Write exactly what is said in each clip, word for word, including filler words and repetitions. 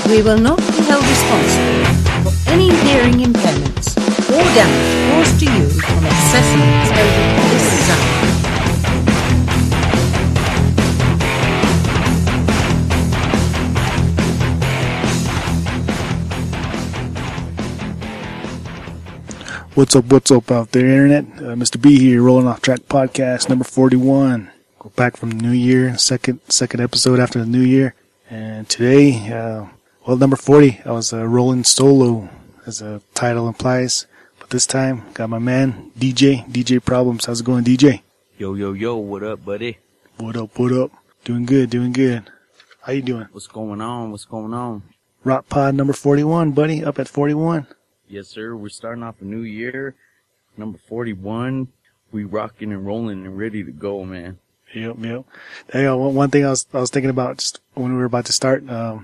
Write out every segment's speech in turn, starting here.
We will not be held responsible for any hearing impairments or damage caused to you from accessing over this sound. What's up, what's up out there, Internet? Uh, Mister B here, Rolling Off Track Podcast, number forty-one. We're back from the new year, second second episode after the new year. And today, uh, well, number forty, I was uh, rolling solo, as the title implies. But this time, got my man, D J, D J Problems. How's it going, D J? Yo, yo, yo, what up, buddy? What up, what up? Doing good, doing good. How you doing? What's going on, what's going on? Rock Pod number forty-one, buddy, up at forty-one. Yes, sir. We're starting off a new year. Number forty-one. We rocking and rolling and ready to go, man. Yep, yep. Hey, uh, one thing I was I was thinking about just when we were about to start, um,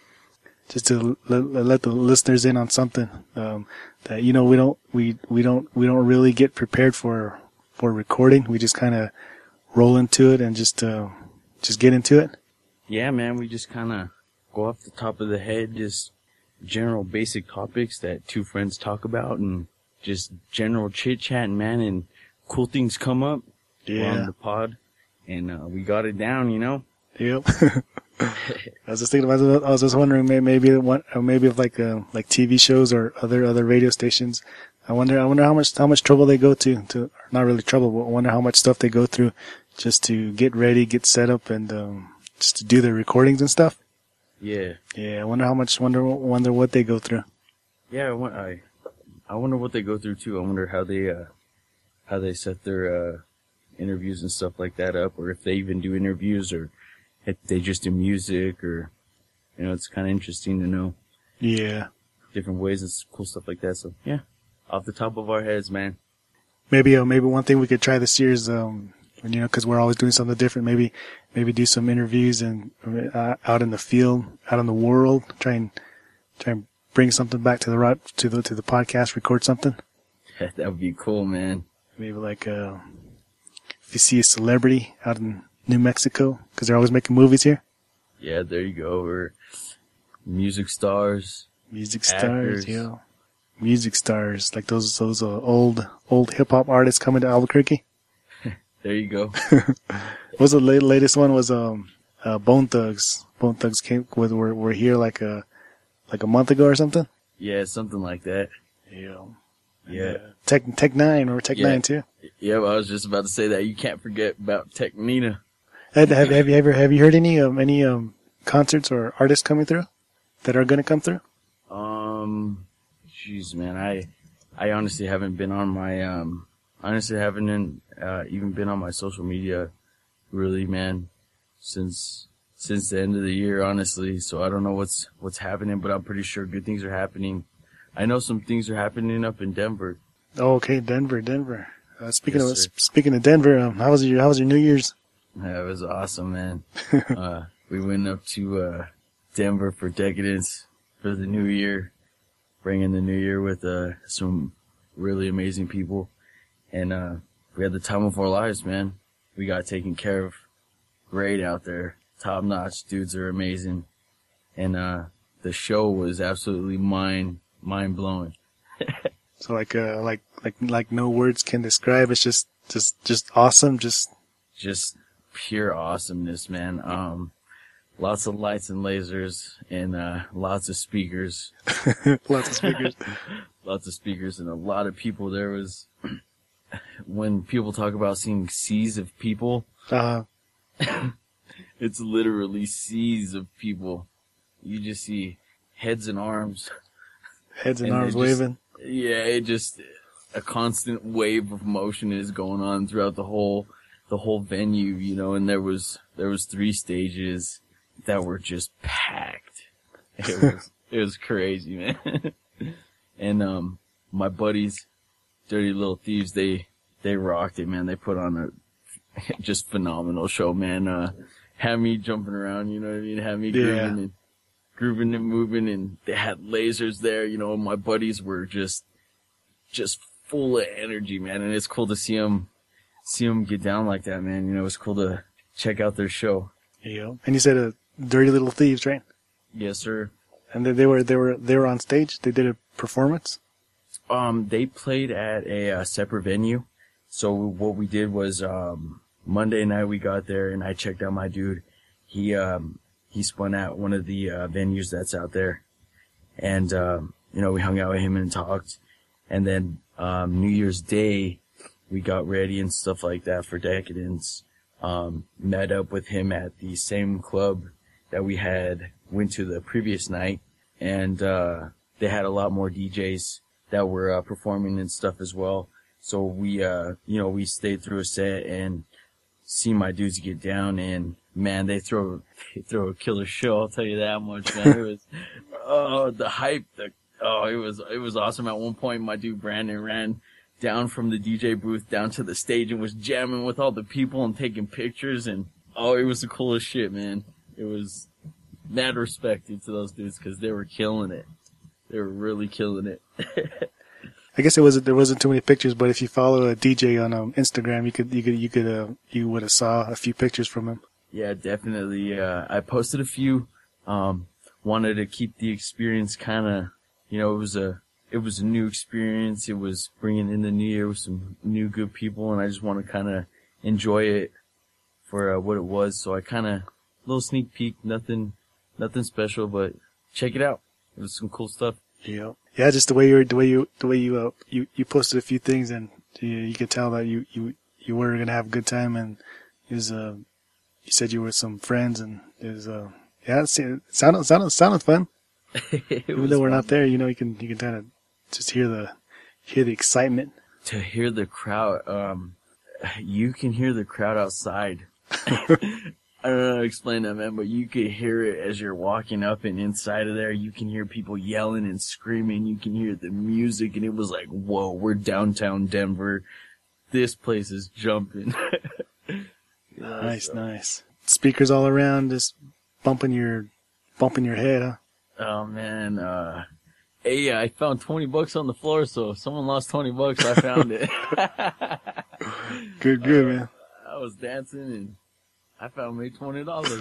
just to let, let the listeners in on something. Um, that you know we don't we we don't we don't really get prepared for for recording. We just kind of roll into it and just uh, just get into it. Yeah, man. We just kind of go off the top of the head, just general basic topics that two friends talk about and just general chit chat, man, and cool things come up. Yeah. On the pod, and uh, we got it down, you know. Yep. I was just thinking about. I was just wondering, maybe maybe one, maybe if like uh, like T V shows or other other radio stations. I wonder. I wonder how much how much trouble they go to to not really trouble, but I wonder how much stuff they go through just to get ready, get set up, and um, just to do their recordings and stuff. Yeah. Yeah, I wonder how much, wonder, wonder what they go through. Yeah, I, I, I wonder what they go through too. I wonder how they, uh, how they set their, uh, interviews and stuff like that up, or if they even do interviews, or if they just do music, or, you know, it's kind of interesting to know. Yeah. Different ways and cool stuff like that. So, yeah, off the top of our heads, man. Maybe, uh, maybe one thing we could try this year is, um, you know, cause we're always doing something different. Maybe, maybe do some interviews and, uh, out in the field, out in the world, try and, try and bring something back to the, to the, to the podcast, record something. That would be cool, man. Maybe like, uh, if you see a celebrity out in New Mexico, cause they're always making movies here. Yeah, there you go. Or music stars. Music actors. stars, yeah. Music stars, like those, those, uh, old, old hip hop artists coming to Albuquerque. There you go. What was the late, latest one was, um, uh, Bone Thugs. Bone Thugs came with, were, were here like a, like a month ago or something. Yeah, something like that. Yeah. Yeah. Uh, Tech, Tech Nine, or Tech Yeah. Nine too. Yeah, well, I was just about to say that. You can't forget about Tech Nina. Have, have, have you ever, have you heard any, um, any, um, concerts or artists coming through that are going to come through? Um, jeez, man, I, I honestly haven't been on my, um, honestly haven't, uh, even been on my social media, really, man, since, since the end of the year, honestly. So I don't know what's, what's happening, but I'm pretty sure good things are happening. I know some things are happening up in Denver. Oh, okay. Denver, Denver. Uh, speaking Yes, of, sir. speaking of Denver, um, how was your, how was your New Year's? Yeah, it was awesome, man. uh, we went up to, uh, Denver for Decadence for the new year, bringing the new year with, uh, some really amazing people. And, uh, we had the time of our lives, man. We got taken care of great out there. Top notch. Dudes are amazing. And, uh, the show was absolutely mind, mind blowing. So like, uh, like, like, like no words can describe. It's just, just, just awesome. Just, Just pure awesomeness, man. Um, lots of lights and lasers and, uh, lots of speakers. lots of speakers. Lots of speakers and a lot of people. There was, when people talk about seeing seas of people, Uh, it's literally seas of people. You just see heads and arms. heads and, And they arms just- waving. Yeah, it just, a constant wave of motion is going on throughout the whole, the whole venue, you know, and there was, there was three stages that were just packed. It was, it was crazy, man. And, um, my buddies, Dirty Little Thieves, they, they rocked it, man. They put on a just phenomenal show, man. Uh, had me jumping around, you know what I mean? Had me grooving Yeah. and grooving and moving, and they had lasers there, you know, my buddies were just, just full of energy, man. And it's cool to see them, see them get down like that, man. You know, it's cool to check out their show. Yeah. And you said, uh, Dirty Little Thieves, right? Yes, sir. And they, they were they were they were on stage. They did a performance. Um, they played at a uh, separate venue. So what we did was um, Monday night we got there and I checked out my dude. He um, he spun at one of the uh, venues that's out there, and um, you know we hung out with him and talked. And then um, New Year's Day we got ready and stuff like that for Decadence. Um, met up with him at the same club that we had went to the previous night, and uh, they had a lot more D Js that were uh, performing and stuff as well. So we, uh, you know, we stayed through a set and see my dudes get down, and man, they throw they throw a killer show. I'll tell you that much, man. It was oh the hype, the oh it was it was awesome. At one point, my dude Brandon ran down from the D J booth down to the stage and was jamming with all the people and taking pictures, and oh, it was the coolest shit, man. It was mad respect to those dudes because they were killing it. They were really killing it. I guess it wasn't there wasn't too many pictures, but if you follow a D J on um, Instagram, you could you could you could uh, you would have saw a few pictures from him. Yeah, definitely. Uh, I posted a few. Um, wanted to keep the experience kind of, you know, it was a it was a new experience. It was bringing in the new year with some new good people, and I just want to kind of enjoy it for uh, what it was. So I kind of little sneak peek, nothing nothing special, but check it out. It was some cool stuff. Yeah, yeah. Just the way you the way you the way you uh, you you posted a few things, and you, you could tell that you you you were gonna have a good time, and it was uh you said you were with some friends, and it was uh yeah it sounded sounded sounded fun. Even though we're fun. Not there, you know, you can you can kind of just hear the hear the excitement. To hear the crowd, um, you can hear the crowd outside. I don't know how to explain that, man, but you could hear it as you're walking up, and inside of there, you can hear people yelling and screaming. You can hear the music, and it was like, whoa, we're downtown Denver. This place is jumping. Nice, so. Nice. Speakers all around, just bumping your, bumping your head, huh? Oh, man. Uh, hey, I found twenty bucks on the floor, so if someone lost twenty bucks, I found it. Good, good, uh, man. I was dancing, and I found me twenty dollars.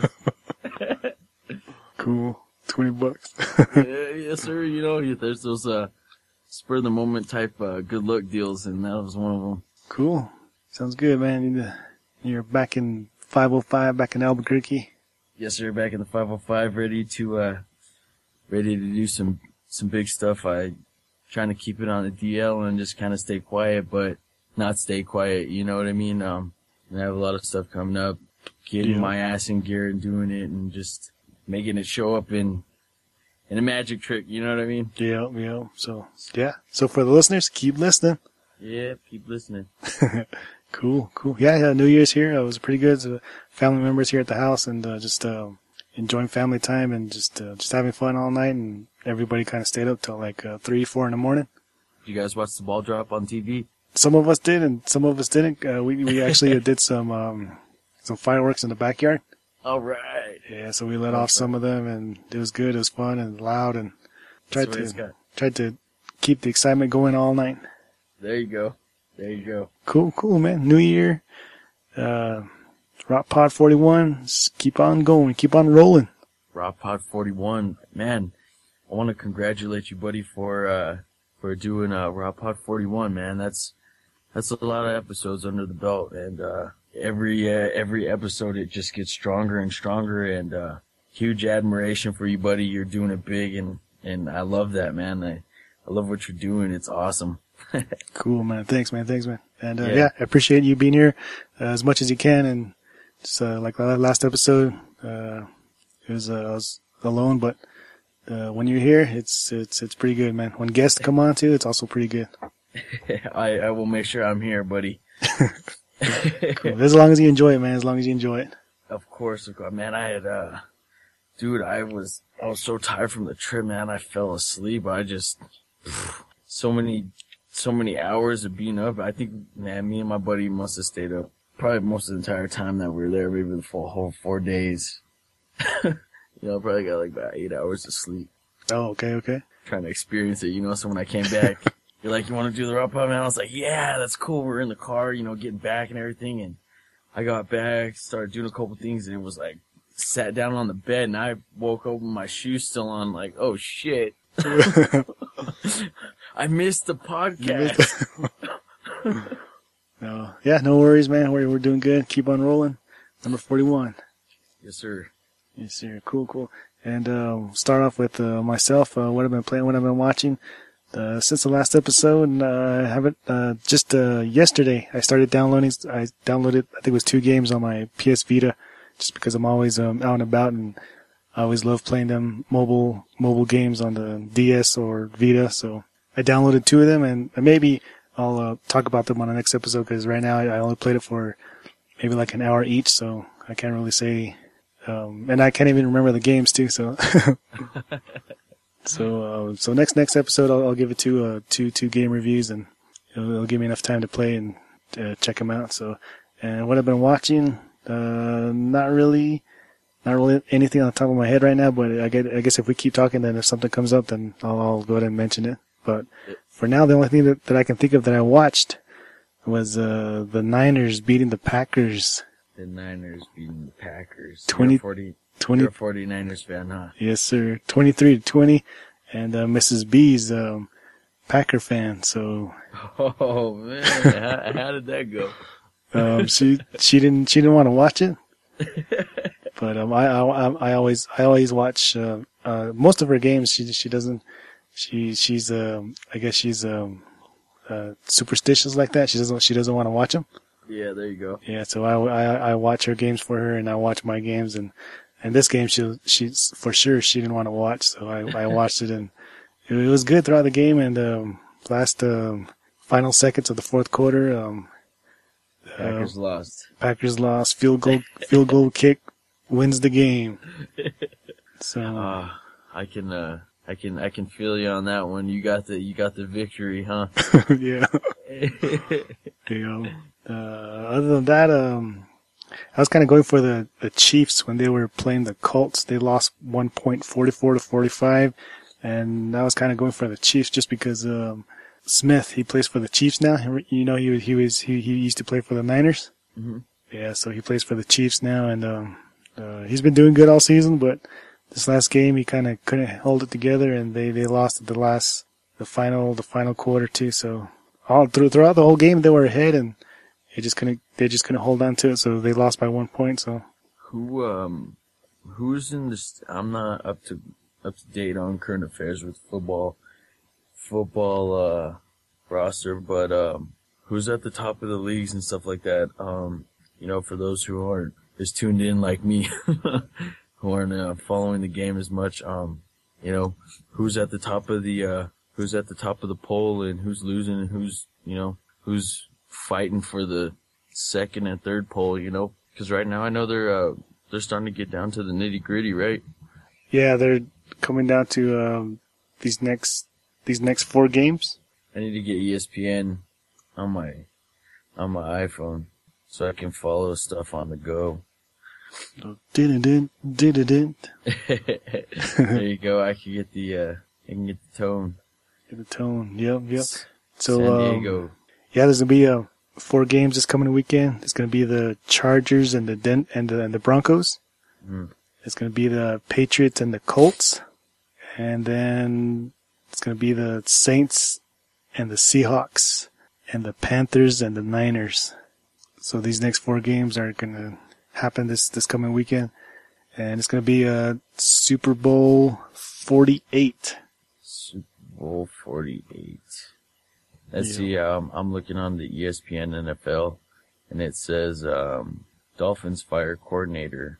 Cool. twenty bucks. Yeah, yes, sir. You know, there's those, uh, spur of the moment type, uh, good luck deals, and that was one of them. Cool. Sounds good, man. You're back in five oh five, back in Albuquerque. Yes, sir. Back in the five oh five, ready to, uh, ready to do some, some big stuff. I, trying to keep it on the D L and just kind of stay quiet, but not stay quiet. You know what I mean? Um, I have a lot of stuff coming up. Getting yeah. my ass in gear and doing it and just making it show up in in a magic trick, you know what I mean? Yeah, yeah. So, yeah. So for the listeners, keep listening. Yeah, keep listening. Cool, cool. Yeah, yeah, New Year's here. It was pretty good. So family members here at the house, and uh, just uh, enjoying family time and just uh, just having fun all night, and everybody kind of stayed up till like uh, three, four in the morning. Did you guys watch the ball drop on T V? Some of us did, and some of us didn't. Uh, we we actually did some... Um, some fireworks in the backyard. All right. Yeah, so we let off some of them, and it was good. It was fun and loud, and tried to tried to keep the excitement going all night. There you go. There you go. Cool, cool, man. New Year, uh, Rock Pod forty-one. Just keep on going, keep on rolling. Rock Pod forty-one, man. I want to congratulate you, buddy, for uh for doing uh Rock Pod forty-one, man. That's that's a lot of episodes under the belt, and uh. Every uh, every episode, it just gets stronger and stronger, and uh, huge admiration for you, buddy. You're doing it big, and, and I love that, man. I, I love what you're doing. It's awesome. Cool, man. Thanks, man. Thanks, man. And uh, yeah. yeah, I appreciate you being here uh, as much as you can. And just uh, like the last episode, uh, it was uh, I was alone, but uh, when you're here, it's it's it's pretty good, man. When guests come on too, it's also pretty good. I I will make sure I'm here, buddy. Cool. As long as you enjoy it, man. As long as you enjoy it. Of course, of course. Man, I had, uh, dude, I was, I was so tired from the trip, man. I fell asleep. I just, so many, so many hours of being up. I think, man, me and my buddy must have stayed up probably most of the entire time that we were there, maybe the full whole four days. You know, probably got like about eight hours of sleep. Oh, okay, okay. Trying to experience it, you know, so when I came back, you're like, you want to do the Rock Pod, man? I was like, yeah, that's cool. We're in the car, you know, getting back and everything. And I got back, started doing a couple things, and it was like sat down on the bed and I woke up with my shoes still on, like, oh shit. I missed the podcast. No, yeah, no worries, man. We're, we're doing good. Keep on rolling. Number forty-one. Yes, sir. Yes, sir. Cool, cool. And, uh, start off with, uh, myself, uh, what I've been playing, what I've been watching. Uh, since the last episode, uh, I haven't, uh, just, uh, yesterday, I started downloading, I downloaded, I think it was two games on my P S Vita, just because I'm always, um, out and about, and I always love playing them mobile, mobile games on the D S or Vita, so I downloaded two of them, and maybe I'll, uh, talk about them on the next episode, because right now I, I only played it for maybe like an hour each, so I can't really say, um, and I can't even remember the games too, so. So, uh, so next, next episode, I'll, I'll give it two, uh, two, two game reviews, and it'll, it'll give me enough time to play and, uh, check them out. So, and what I've been watching, uh, not really, not really anything on the top of my head right now, but I guess, I guess if we keep talking, then if something comes up, then I'll, I'll go ahead and mention it. But for now, the only thing that, that I can think of that I watched was, uh, the Niners beating the Packers. The Niners beating the Packers. twenty, forty, twenty, you're a forty-niners fan, huh? Yes, sir. twenty-three to twenty. And, uh, Missus B's, um, Packer fan, so. Oh, man. how, how did that go? Um, she, she didn't, she didn't want to watch it. But, um, I, I, I always, I always watch, uh, uh, most of her games. She, she doesn't, she, she's, um, I guess she's, um, uh, superstitious like that. She doesn't, she doesn't want to watch them. Yeah, there you go. Yeah, so I, I, I watch her games for her, and I watch my games, and, and this game she, she's, for sure she didn't want to watch, so I, I watched it, and it, it was good throughout the game, and, um, last, um, final seconds of the fourth quarter, um, Packers uh, lost. Packers lost. Field goal, field goal kick wins the game. So, uh, I can, uh, I can, I can feel you on that one. You got the, you got the victory, huh? Yeah. Yeah. Uh, other than that, um, I was kind of going for the, the Chiefs when they were playing the Colts. They lost one point, forty-four to forty-five. And I was kind of going for the Chiefs just because, um, Smith, he plays for the Chiefs now. You know, he was, he was, he, he used to play for the Niners. Mm-hmm. Yeah, so he plays for the Chiefs now, and, um, uh, he's been doing good all season, but this last game he kind of couldn't hold it together, and they, they lost at the last, the final, the final quarter too. So all through, throughout the whole game they were ahead, and they just couldn't, they just couldn't hold on to it, so they lost by one point, so. Who, um, who's in this, I'm not up to, up to date on current affairs with football, football, uh, roster, but, um, who's at the top of the leagues and stuff like that? Um, you know, for those who aren't as tuned in like me, who aren't, uh, following the game as much, um, you know, who's at the top of the, uh, who's at the top of the poll and who's losing and who's, you know, who's fighting for the second and third pole, you know, because right now I know they're uh, they're starting to get down to the nitty gritty, right? Yeah, they're coming down to um, these next these next four games. I need to get E S P N on my on my iPhone so I can follow stuff on the go. Did did did There you go. I can get the uh, I can get the tone. Get the tone. Yep, yep. So San Diego. Um, yeah, there's gonna be uh, four games this coming weekend. It's gonna be the Chargers and the Den- and the and the Broncos. Mm. It's gonna be the Patriots and the Colts, and then it's gonna be the Saints and the Seahawks, and the Panthers and the Niners. So these next four games are gonna happen this this coming weekend, and it's gonna be a uh, Super Bowl forty-eight. Super Bowl forty-eight. Let's Yeah. see, um, I'm looking on the E S P N N F L, and it says, um, Dolphins fire coordinator.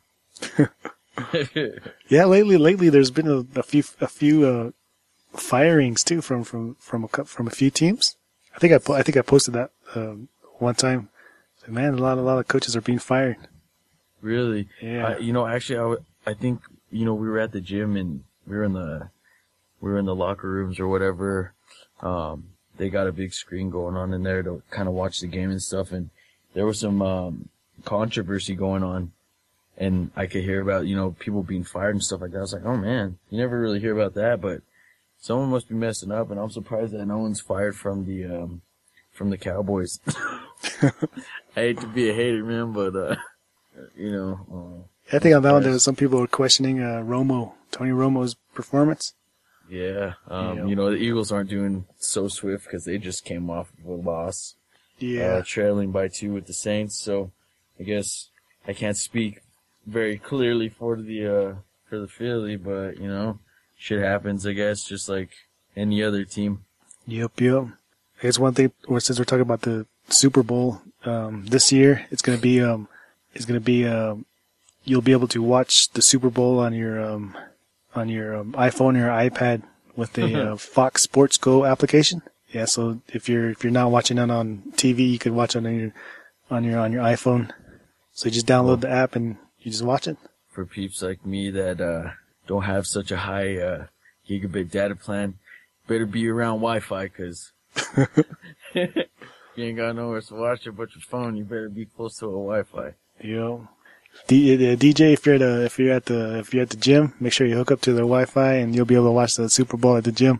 Yeah, lately, lately there's been a, a few, a few, uh, firings too from, from, from a, cou- from a few teams. I think I, po- I think I posted that, um, one time. Man, a lot, a lot of coaches are being fired. Really? Yeah. I, you know, actually, I, w- I think, you know, we were at the gym and we were in the, we were in the locker rooms or whatever. Um, they got a big screen going on in there to kind of watch the game and stuff. And there was some, um, controversy going on. And I could hear about, you know, people being fired and stuff like that. I was like, oh man, you never really hear about that, but someone must be messing up. And I'm surprised that no one's fired from the, um, from the Cowboys. I hate to be a hater, man, but, uh, you know. Uh, I think on that one, there was some people were questioning uh, Romo, Tony Romo's performance. Yeah, um, Yeah. you know, the Eagles aren't doing so swift because they just came off of a loss. Yeah. Uh, trailing by two with the Saints, so I guess I can't speak very clearly for the, uh, for the Philly, but, you know, shit happens, I guess, just like any other team. Yep, yep. I guess one thing, or since we're talking about the Super Bowl, um, this year, it's gonna be, um, it's gonna be, um, you'll be able to watch the Super Bowl on your, um, on your um, iPhone or iPad with the uh, Fox Sports Go application. Yeah, so if you're if you're not watching it on T V, you could watch it on your on your on your iPhone. So you just download the app and you just watch it. For peeps like me that uh don't have such a high uh gigabit data plan, better be around Wi-Fi, cause you ain't got nowhere to watch it but your phone. You better be close to a Wi-Fi. Yeah. D, uh, D J, if you're at a, if you're at the if you're at the gym, make sure you hook up to the Wi-Fi and you'll be able to watch the Super Bowl at the gym.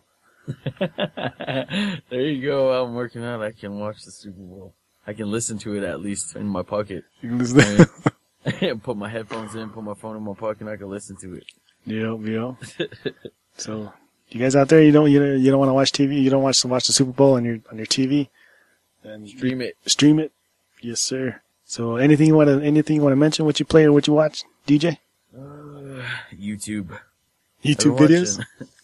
There you go. While I'm working out, I can watch the Super Bowl. I can listen to it at least in my pocket. You can listen. I mean, put my headphones in, put my phone in my pocket, and I can listen to it. Yep, yep. So, you guys out there, you don't you don't, you don't want to watch T V, you don't watch to watch the Super Bowl on your on your T V, then Stream it. Stream it, yes, sir. So, anything you want to anything you want to mention? What you play or what you watch, D J? Uh, YouTube. YouTube videos.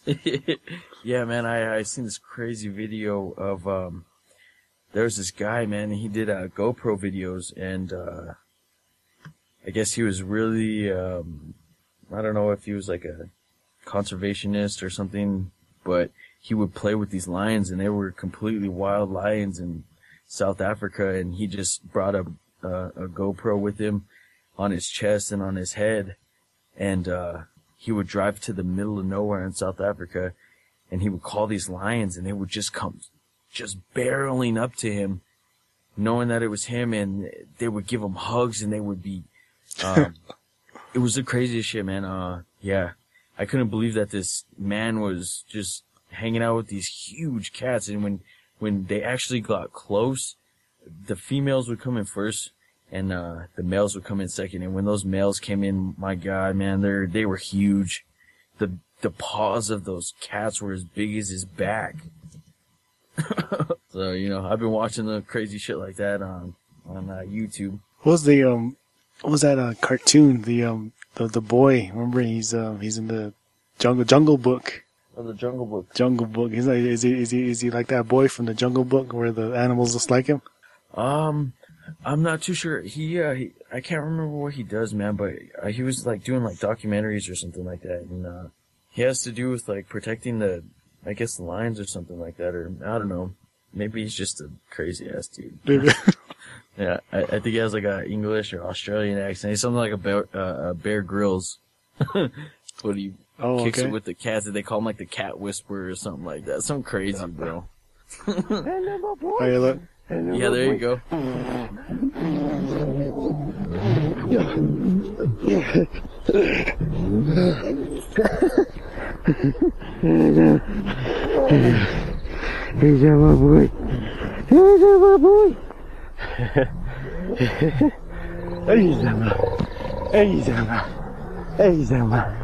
Yeah, man, I I seen this crazy video of um. There was this guy, man. He did uh, GoPro videos, and uh, I guess he was really um, I don't know if he was like a conservationist or something, but he would play with these lions, and they were completely wild lions in South Africa, and he just brought a uh, a GoPro with him on his chest and on his head, and uh, he would drive to the middle of nowhere in South Africa, and he would call these lions, and they would just come, just barreling up to him, knowing that it was him, and they would give him hugs, and they would be, um, it was the craziest shit, man. Uh, yeah, I couldn't believe that this man was just hanging out with these huge cats, and when when they actually got close, the females would come in first, and uh the males would come in second. And when those males came in, my God, man, they they were huge. The the paws of those cats were as big as his back. So, you know, I've been watching the crazy shit like that on on uh, YouTube. What was the um? What was that uh, cartoon? The um the the boy. Remember, he's um uh, he's in the Jungle Jungle Book. Oh, the Jungle Book. Jungle Book. He's like, is he is he is he like that boy from the Jungle Book where the animals just like him? Um, I'm not too sure. He, uh, he, I can't remember what he does, man, but uh, he was like doing like documentaries or something like that, and uh, he has to do with like protecting the, I guess the lions or something like that, or I don't know. Maybe he's just a crazy ass dude. Yeah, I, I think he has like a English or Australian accent. He's something like a Bear, uh, a Bear Grylls. But he Oh, kicks okay. it with the cats. They call him like the Cat Whisperer or something like that. Something crazy, bro. Oh, yeah, look. Yeah, there you go. He's my boy. He's my boy. He's my. He's my. He's my.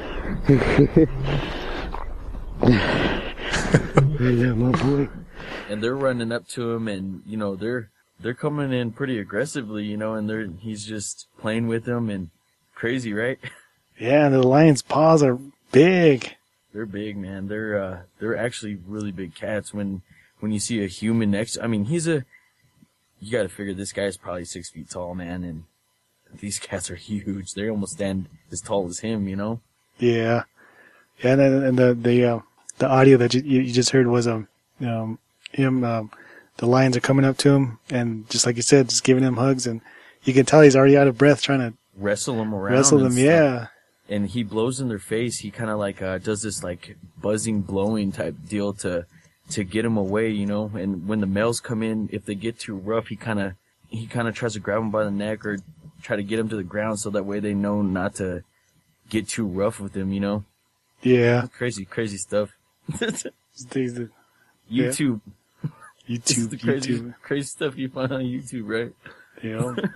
He's my boy. And they're running up to him, and you know they're they're coming in pretty aggressively, you know, and they're he's just playing with them and crazy, right? Yeah, the lion's paws are big. They're big, man. They're uh they're actually really big cats. When when you see a human next, I mean, he's a you got to figure this guy's probably six feet tall, man, and these cats are huge. They almost stand as tall as him, you know. Yeah, yeah, and, and the the uh, the audio that you, you just heard was um um him um the lions are coming up to him and just like you said, just giving him hugs, and you can tell he's already out of breath trying to Wrestle them around. wrestle and them. stuff. Yeah, And he blows in their face. He kind of like uh, does this like buzzing, blowing type deal to to get them away, you know. And when the males come in, if they get too rough, he kind of he kind of tries to grab them by the neck or try to get them to the ground, so that way they know not to get too rough with them, you know. yeah. Crazy, crazy stuff. These are- Yeah. YouTube, this is YouTube, the crazy, YouTube. crazy stuff you find on YouTube, right? You know,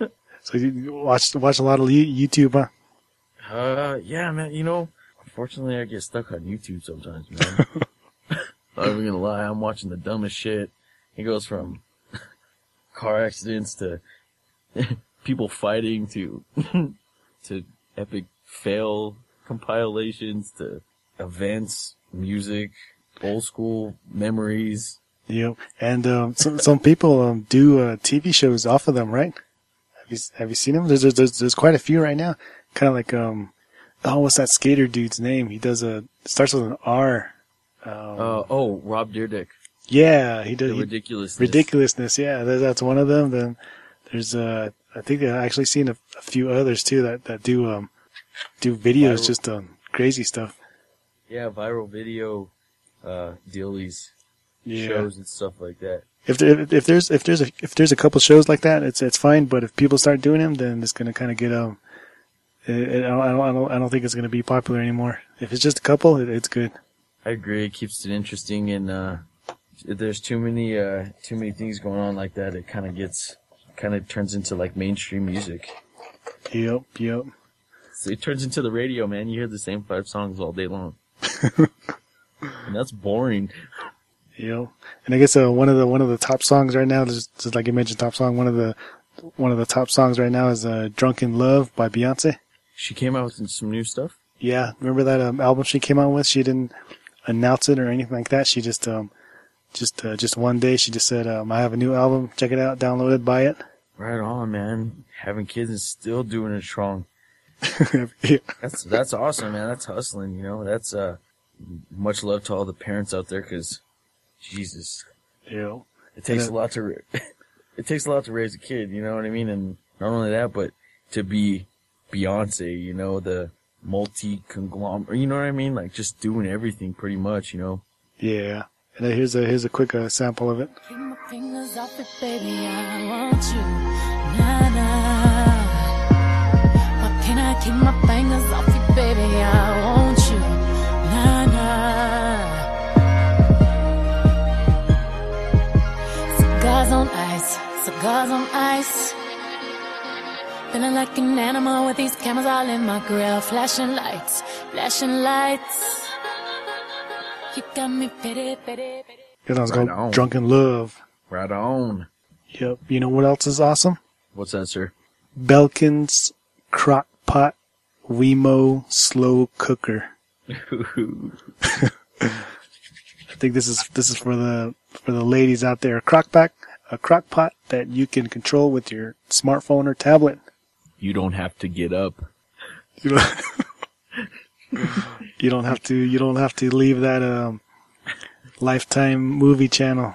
So you watch watch a lot of you- YouTube, huh? Uh, yeah, man. You know, unfortunately, I get stuck on YouTube sometimes, man. Not even gonna lie, I'm watching the dumbest shit. It goes from car accidents to people fighting to to epic fail compilations to events, music, old school memories. Yep. And um, some some people um, do uh, T V shows off of them, right? Have you have you seen them? There's there's there's quite a few right now. Kind of like um, oh, what's that skater dude's name? He does a starts with an R. Um, Uh, oh, Rob Dyrdek. yeah, he does. The he- ridiculousness. Ridiculousness, yeah, that- that's one of them. Then there's, uh, I think I've actually seen a, a few others too that, that do, um, do videos, Viral. just, um, crazy stuff. Yeah, viral video, uh, dealies, Yeah. shows and stuff like that. If there, if there's, if there's a, if there's a couple shows like that, it's, it's fine. But if people start doing them, then it's going to kind of get, um, it, it, I don't, I don't, I don't, I don't think it's going to be popular anymore. If it's just a couple, it, it's good. I agree. It keeps it interesting, and uh, if there's too many, uh, too many things going on like that, it kind of gets, kind of turns into like mainstream music. Yep, yep. So it turns into the radio, man. You hear the same five songs all day long, and that's boring. Yep. And I guess, uh, one of the, one of the top songs right now, just, just like you mentioned, top song, one of the, one of the top songs right now is, uh, Drunken Love by Beyonce. She came out with some new stuff. Yeah, remember that um, album she came out with? She didn't announce it or anything like that. She just, um, just, uh, just one day she just said, um, "I have a new album. Check it out. Download it. Buy it." Right on, man. Having kids and still doing it strong. Yeah. That's that's awesome, man. That's hustling. You know, that's uh, much love to all the parents out there, because Jesus, Yeah. it takes Yeah. a lot to ra- it takes a lot to raise a kid. You know what I mean? And not only that, but to be Beyonce, you know, the multi conglomerate. You know what I mean? Like just doing everything pretty much. You know. Yeah. And then here's a here's a quick uh, sample of it. Keep my fingers off it, baby. I want you. Nah, nah. Why can't I keep my fingers off you, baby? I want you. Nah, nah. Cigars on ice. Cigars on ice. Feeling like an animal with these cameras all in my grill. Flashing lights. Flashing lights. You got me pity, pity, pity. This one's Right called on. Drunken Love. Right on. Yep. You know what else is awesome? What's that, sir? Belkin's Crock Pot Wemo Slow Cooker. I think this is this is for the for the ladies out there. A crock pot, a crock pot that you can control with your smartphone or tablet. You don't have to get up. You don't, you don't have to you don't have to leave that um Lifetime movie channel.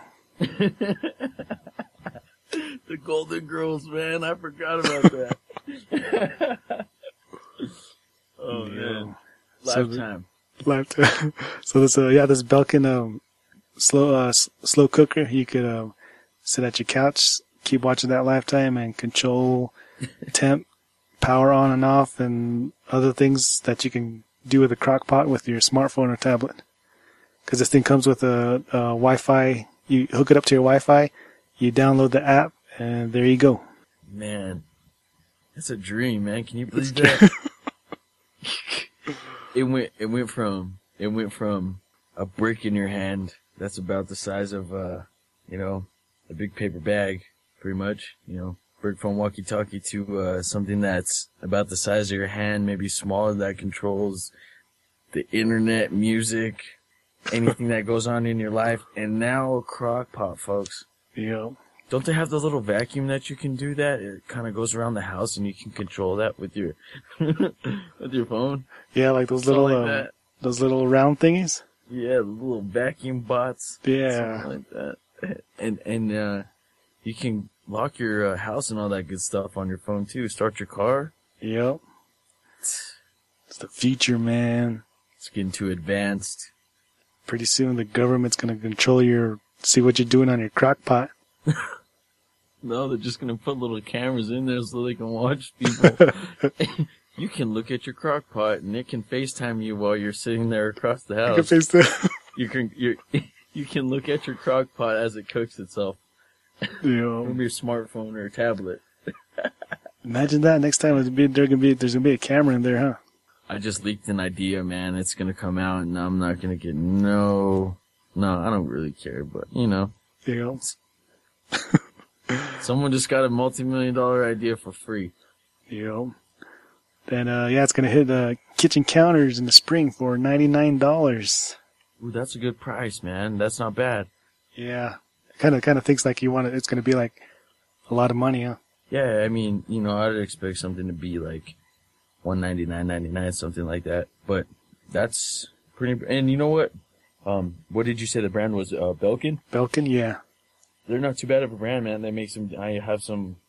The Golden Girls, man. I forgot about that. Oh, man. So- Lifetime. Lifetime. So this uh yeah this Belkin um slow uh s- slow cooker, you could um sit at your couch, keep watching that Lifetime, and control temp, power on and off, and other things that you can do with a crock pot with your smartphone or tablet. Because this thing comes with a, a Wi-Fi. You hook it up to your Wi-Fi, you download the app, and there you go. Man. That's a dream, man. Can you believe that? It went, it went from, it went from a brick in your hand that's about the size of, uh, you know, a big paper bag, pretty much, you know, brick phone walkie-talkie to, uh, something that's about the size of your hand, maybe smaller, that controls the internet, music, anything that goes on in your life, and now a crock pot, folks. Yeah. Don't they have the little vacuum that you can do that? It kind of goes around the house and you can control that with your, with your phone. Yeah, like those Something little like um, that. those little round thingies. Yeah, the little vacuum bots. Yeah. Something like that. And, and, uh, you can lock your uh, house and all that good stuff on your phone too. Start your car. Yep. It's the future, man. It's getting too advanced. Pretty soon the government's gonna control your, see what you're doing on your crock pot. No, they're just gonna put little cameras in there so they can watch people. You can look at your crock pot and it can FaceTime you while you're sitting there across the You can house. face the, You can, you you can look at your crock pot as it cooks itself you know, from your smartphone or tablet. Imagine that. Next time it'd be, there gonna be, there's going to be a camera in there, huh? I just leaked an idea, man. It's gonna come out and I'm not gonna get no, no, I don't really care, but you know. You know? Someone just got a multi-million dollar idea for free. You know? Then, uh, yeah, it's going to hit, uh, kitchen counters in the spring for ninety-nine dollars. Ooh, that's a good price, man. That's not bad. Yeah. Kind of, kind of thinks like you want it. It's going to be like a lot of money, huh? Yeah, I mean, you know, I'd expect something to be like one ninety-nine ninety-nine, something like that. But that's pretty. And you know what? Um, what did you say the brand was? Uh, Belkin. Belkin, yeah. They're not too bad of a brand, man. They make some. I have some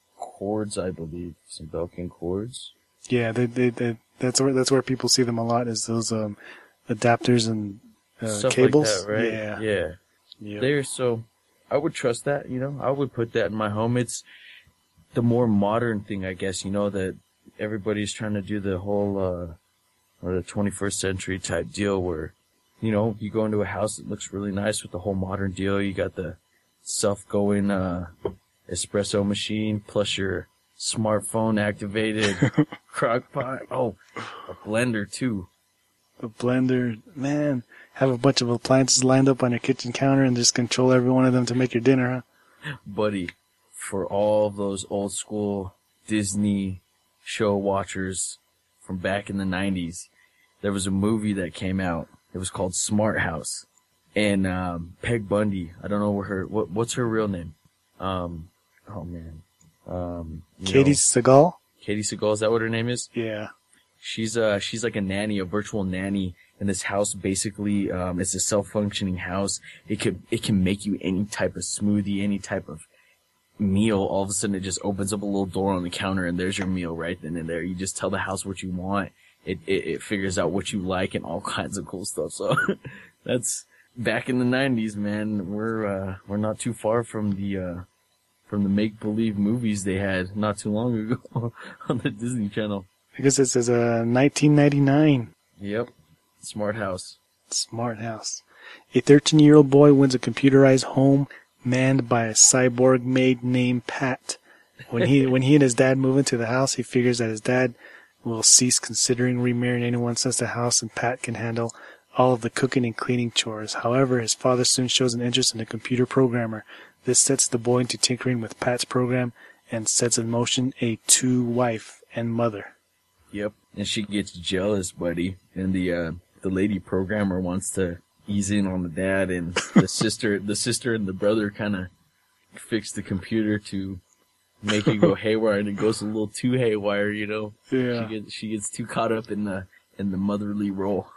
cords, I believe, some Belkin cords. Yeah, they, they, they, that's where that's where people see them a lot is those um, adapters and uh, Stuff cables. like that, right? Yeah, Yeah. Yep. They're so. I would trust that. You know, I would put that in my home. It's the more modern thing, I guess. You know that everybody's trying to do the whole uh, or the twenty-first century type deal where, you know, you go into a house that looks really nice with the whole modern deal. You got the self-going uh, espresso machine plus your smartphone activated crock pot. Oh, a blender too. A blender, man. Have a bunch of appliances lined up on your kitchen counter and just control every one of them to make your dinner, huh? Buddy, for all those old school Disney show watchers from back in the nineties, there was a movie that came out. It was called Smart House. And um, Peg Bundy, I don't know what her, what, what's her real name? Um, oh man. Um, Katie know, Seagal? Katie Seagal, is that what her name is? Yeah. She's uh she's like a nanny, a virtual nanny, and this house basically um it's a self-functioning house. It could it can make you any type of smoothie, any type of meal. All of a sudden, it just opens up a little door on the counter, and there's your meal right then and there. You just tell the house what you want. It it, it figures out what you like and all kinds of cool stuff. So that's back in the nineties, man. We're uh we're not too far from the uh from the make-believe movies they had not too long ago on the Disney Channel. I guess it says uh, nineteen ninety-nine. Yep. Smart House. Smart House. A thirteen-year-old boy wins a computerized home manned by a cyborg maid named Pat. When he when he and his dad move into the house, he figures that his dad will cease considering remarrying anyone since the house and Pat can handle all of the cooking and cleaning chores. However, his father soon shows an interest in a computer programmer. This sets the boy into tinkering with Pat's program and sets in motion a two-wife and mother. Yep. And she gets jealous, buddy. And the uh the lady programmer wants to ease in on the dad, and the sister the sister and the brother kinda fix the computer to make it go haywire, and it goes a little too haywire, you know. Yeah. She gets she gets too caught up in the in the motherly role.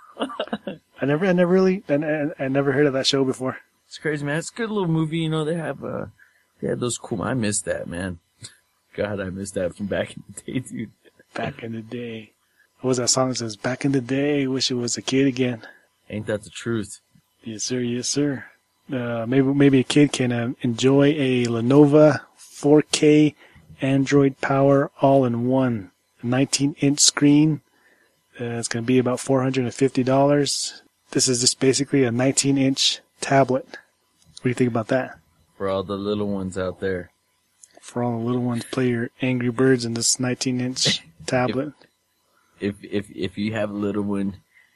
I never I never really I, I, I never heard of that show before. It's crazy, man. It's a good little movie, you know. They have uh they had those cool I missed that, man. God, I missed that from back in the day, dude. Back in the day. What was that song that says, back in the day, wish it was a kid again? Ain't that the truth? Yes, sir. Yes, sir. Uh, maybe, maybe a kid can uh, enjoy a Lenovo four K Android Power all-in-one nineteen inch screen. Uh, it's going to be about four hundred fifty dollars. This is just basically a nineteen inch tablet. What do you think about that? For all the little ones out there. For all the little ones, play your Angry Birds in this nineteen inch tablet. If if if you have a little one,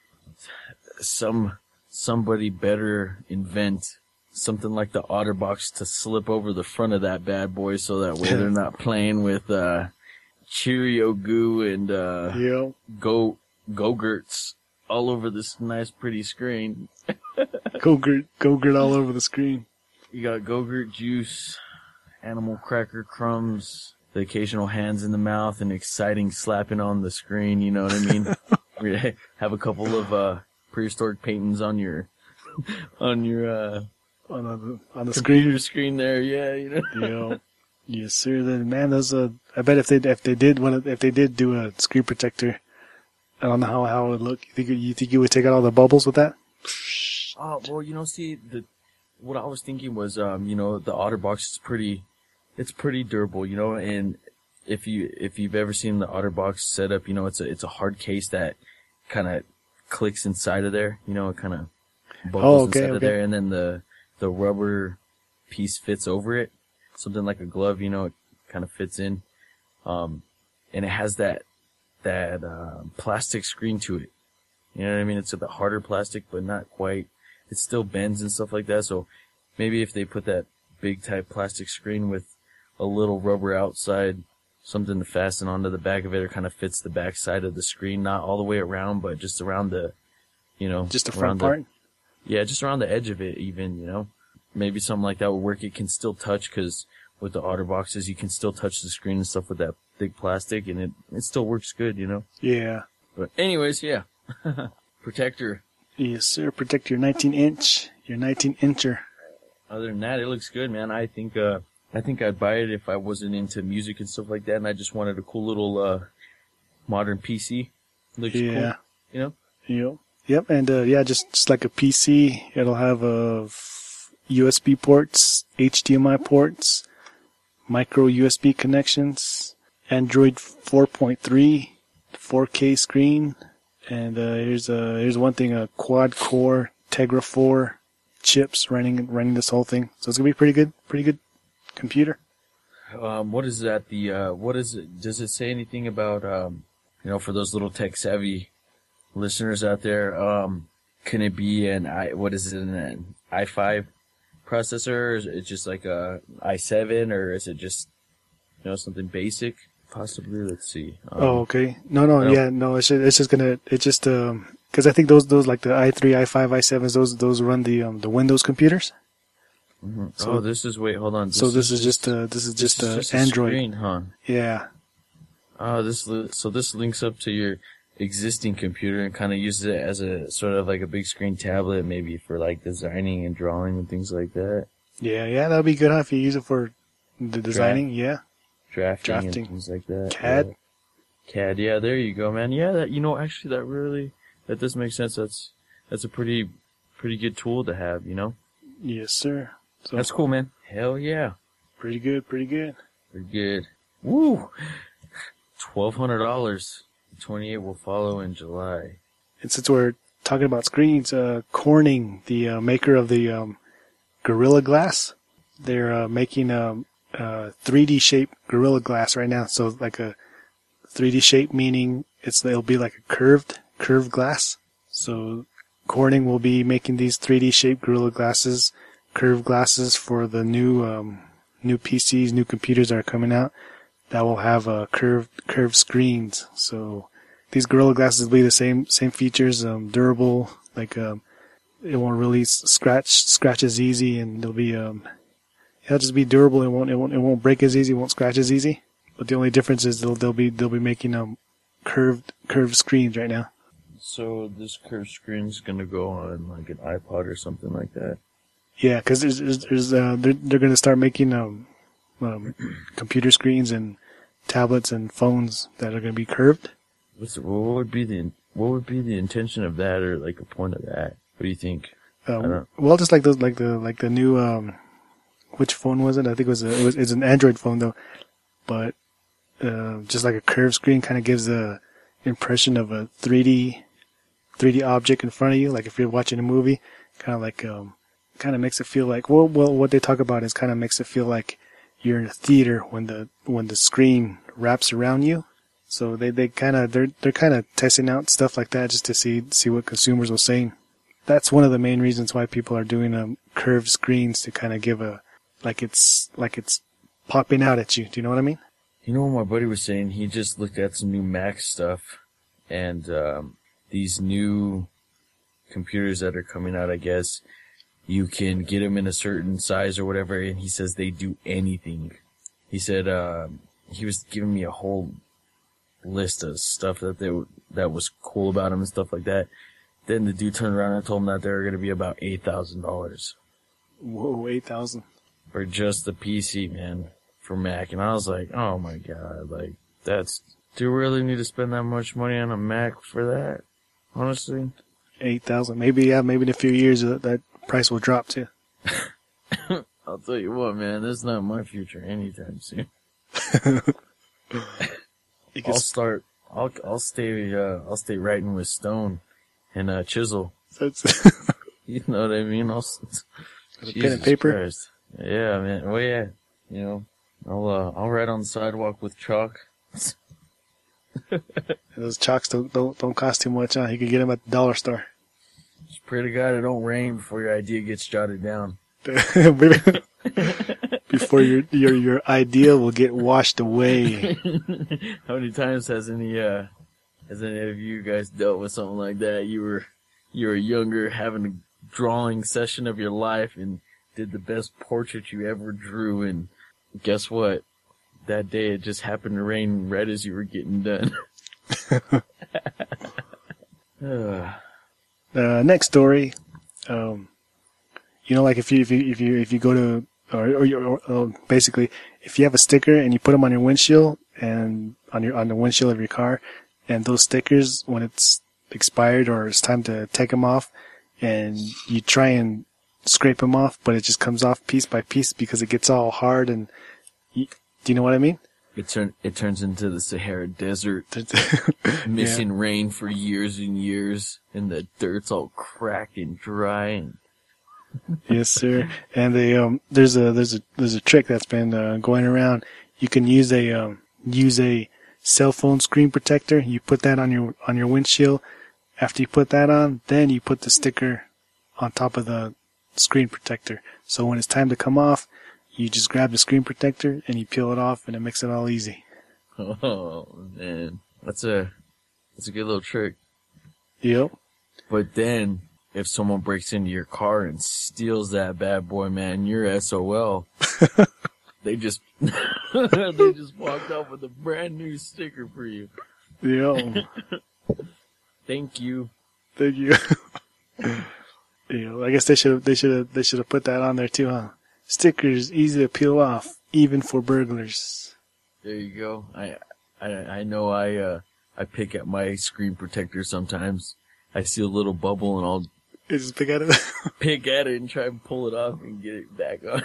some somebody better invent something like the OtterBox to slip over the front of that bad boy, so that way they're not playing with uh, Cheerio goo and uh, Yeah. go Go-Gurts all over this nice pretty screen. Go-Gurt, Go-Gurt all over the screen. You got Go-Gurt juice, animal cracker crumbs, the occasional hands in the mouth, and exciting slapping on the screen, you know what I mean? We have a couple of uh, prehistoric paintings on your on your uh, On the, on the computer screen. screen there, yeah, you know. Yeah. Yes, sir. Then, man, those, uh, I bet if they, if they did one, if they did do a screen protector, I don't know how, how it would look. You think, you think you would take out all the bubbles with that? Oh, well, you know, see, the what I was thinking was, um, you know, the OtterBox is pretty, it's pretty durable, you know, and if you, if you've ever seen the OtterBox setup, you know, it's a, it's a hard case that kind of clicks inside of there, you know, it kind of bubbles Oh, okay, inside of okay. there, and then the, the rubber piece fits over it, something like a glove, you know, it kind of fits in. Um, and it has that, that, uh, plastic screen to it. You know what I mean? It's a bit harder plastic, but not quite. It still bends and stuff like that. So maybe if they put that big type plastic screen with a little rubber outside, something to fasten onto the back of it, or kind of fits the back side of the screen, not all the way around, but just around the, you know, Just the front part? The, yeah, just around the edge of it even, you know. Maybe something like that would work. It can still touch, because with the OtterBoxes, you can still touch the screen and stuff with that thick plastic, and it, it still works good, you know. Yeah. But anyways, yeah. Protector. Yes, sir. Protect your nineteen inch, your nineteen incher. Other than that, it looks good, man. I think, uh, I think I'd buy it if I wasn't into music and stuff like that, and I just wanted a cool little, uh, modern P C. Looks Yeah. cool, you know? Yep. Yep. And, uh, yeah, just, just like a P C, it'll have, uh, f- U S B ports, H D M I ports, micro U S B connections, Android four point three, four K screen, and, uh, here's, uh, here's one thing, a quad core Tegra four chips running, running this whole thing. So it's gonna be pretty good, pretty good computer. Um, what is that? The, uh, what is it? Does it say anything about, um, you know, for those little tech savvy listeners out there, um, can it be an I, what is it, an i five processor, or is it just like a i seven, or is it just, you know, something basic? Possibly. Let's see. Um, Oh, okay. No, no, I don't- yeah, no, it's just, it's just gonna, it just, um, cause I think those, those, like the i three, i five, i sevens, those, those run the, um, the Windows computers. mhm. So- oh, this is, wait, hold on. So this is just, uh, this is this just, is uh, just a Android. screen, huh? Yeah. Oh, this, li- so this links up to your existing computer and kind of uses it as a sort of like a big screen tablet, maybe for like designing and drawing and things like that. Yeah, yeah, that'll be good, huh? If you use it for the designing, yeah. Drafting, Drafting. and things like that. C A D. Yeah. C A D, yeah, there you go, man. Yeah, that, you know, actually that really, that does make sense. That's, that's a pretty, pretty good tool to have, you know? Yes, sir. So That's cool, man. Hell yeah. pretty good, pretty good. Pretty good. Woo! twelve hundred dollars. twenty-eight will follow in July. And since we're talking about screens, uh, Corning, the uh, maker of the um, Gorilla Glass, they're uh, making um, uh, three D shape Gorilla Glass right now. So like a three D shape, meaning it's it'll be like a curved curved glass. So Corning will be making these three D shaped Gorilla Glasses, curved glasses for the new um, new P Cs, new computers that are coming out that will have uh, curved curved screens. So these Gorilla Glasses will be the same same features, um, durable, like um, it won't really s- scratch scratch as easy, and it'll be um, it'll just be durable. It won't it won't it won't break as easy, it won't scratch as easy. But the only difference is they'll they'll be they'll be making um curved curved screens right now. So this curved screen's gonna go on like an iPod or something like that. Yeah, because there's, there's, there's uh, they're they're going to start making um, um computer screens and tablets and phones that are going to be curved. What's what would be the what would be the intention of that, or like a point of that? What do you think? Um, I don't- well, just like those, like the like the new um, which phone was it? I think it was a, it was it's an Android phone though, but uh, just like a curved screen kind of gives the impression of a three D three D object in front of you. Like if you're watching a movie, kind of like um, kind of makes it feel like well, well, what they talk about is kind of makes it feel like you're in a theater when the when the screen wraps around you. So they, they kind of they're they're kind of testing out stuff like that just to see see what consumers will say. That's one of the main reasons why people are doing um, curved screens, to kind of give a like it's like it's popping out at you. Do you know what I mean? You know what my buddy was saying? He just looked at some new Mac stuff, and um, these new computers that are coming out, I guess, you can get them in a certain size or whatever, and he says they do anything. He said uh, he was giving me a whole list of stuff that they were, that was cool about them and stuff like that. Then the dude turned around and told him that they were going to be about eight thousand dollars Whoa, eight thousand. for just the P C, man, for Mac. And I was like, oh my god, like, that's, do you really need to spend that much money on a Mac for that? Honestly? Eight thousand. Maybe yeah. Maybe in a few years uh, that price will drop too. I'll tell you what, man, that's not my future anytime soon. You can I'll s- start, I'll, I'll stay, uh, I'll stay writing with Stone and, uh, Chisel. that's- You know what I mean? I'll, Pen and paper? Christ. Yeah, man. Oh yeah. You know, I'll, uh, I'll write on the sidewalk with chalk Those chalks don't, don't don't cost too much, huh? You can get them at the dollar store. Just pray to God it don't rain before your idea gets jotted down. Before your your your idea will get washed away. How many times has any uh has any of you guys dealt with something like that? You were you were younger, having a drawing session of your life, and did the best portrait you ever drew, and guess what? That day it just happened to rain right as you were getting done. uh, uh, next story. Um, you know, like if you if you if you if you go to or, or, or, or basically if you have a sticker and you put them on your windshield and on your on the windshield of your car, and those stickers when it's expired or it's time to take them off, and you try and scrape them off, but it just comes off piece by piece because it gets all hard and. You, do you know what I mean? It turn it turns into the Sahara Desert, missing yeah. rain for years and years, and the dirt's all cracked and dry. And yes, sir. And they um, there's a there's a there's a trick that's been uh, going around. You can use a um, use a cell phone screen protector. You put that on your on your windshield. After you put that on, then you put the sticker on top of the screen protector. So when it's time to come off, you just grab the screen protector and you peel it off, and it makes it all easy. Oh man, that's a that's a good little trick. Yep. But then, if someone breaks into your car and steals that bad boy, man, you're S O L. They just they just walked off with a brand new sticker for you. Yeah. Thank you. Thank you. Yeah, I guess they should they should have they should have put that on there too, huh? Stickers easy to peel off, even for burglars. There you go. I, I, I know I, uh, I pick at my screen protector sometimes. I see a little bubble and I'll you just pick at it. pick at it and try and pull it off and get it back on.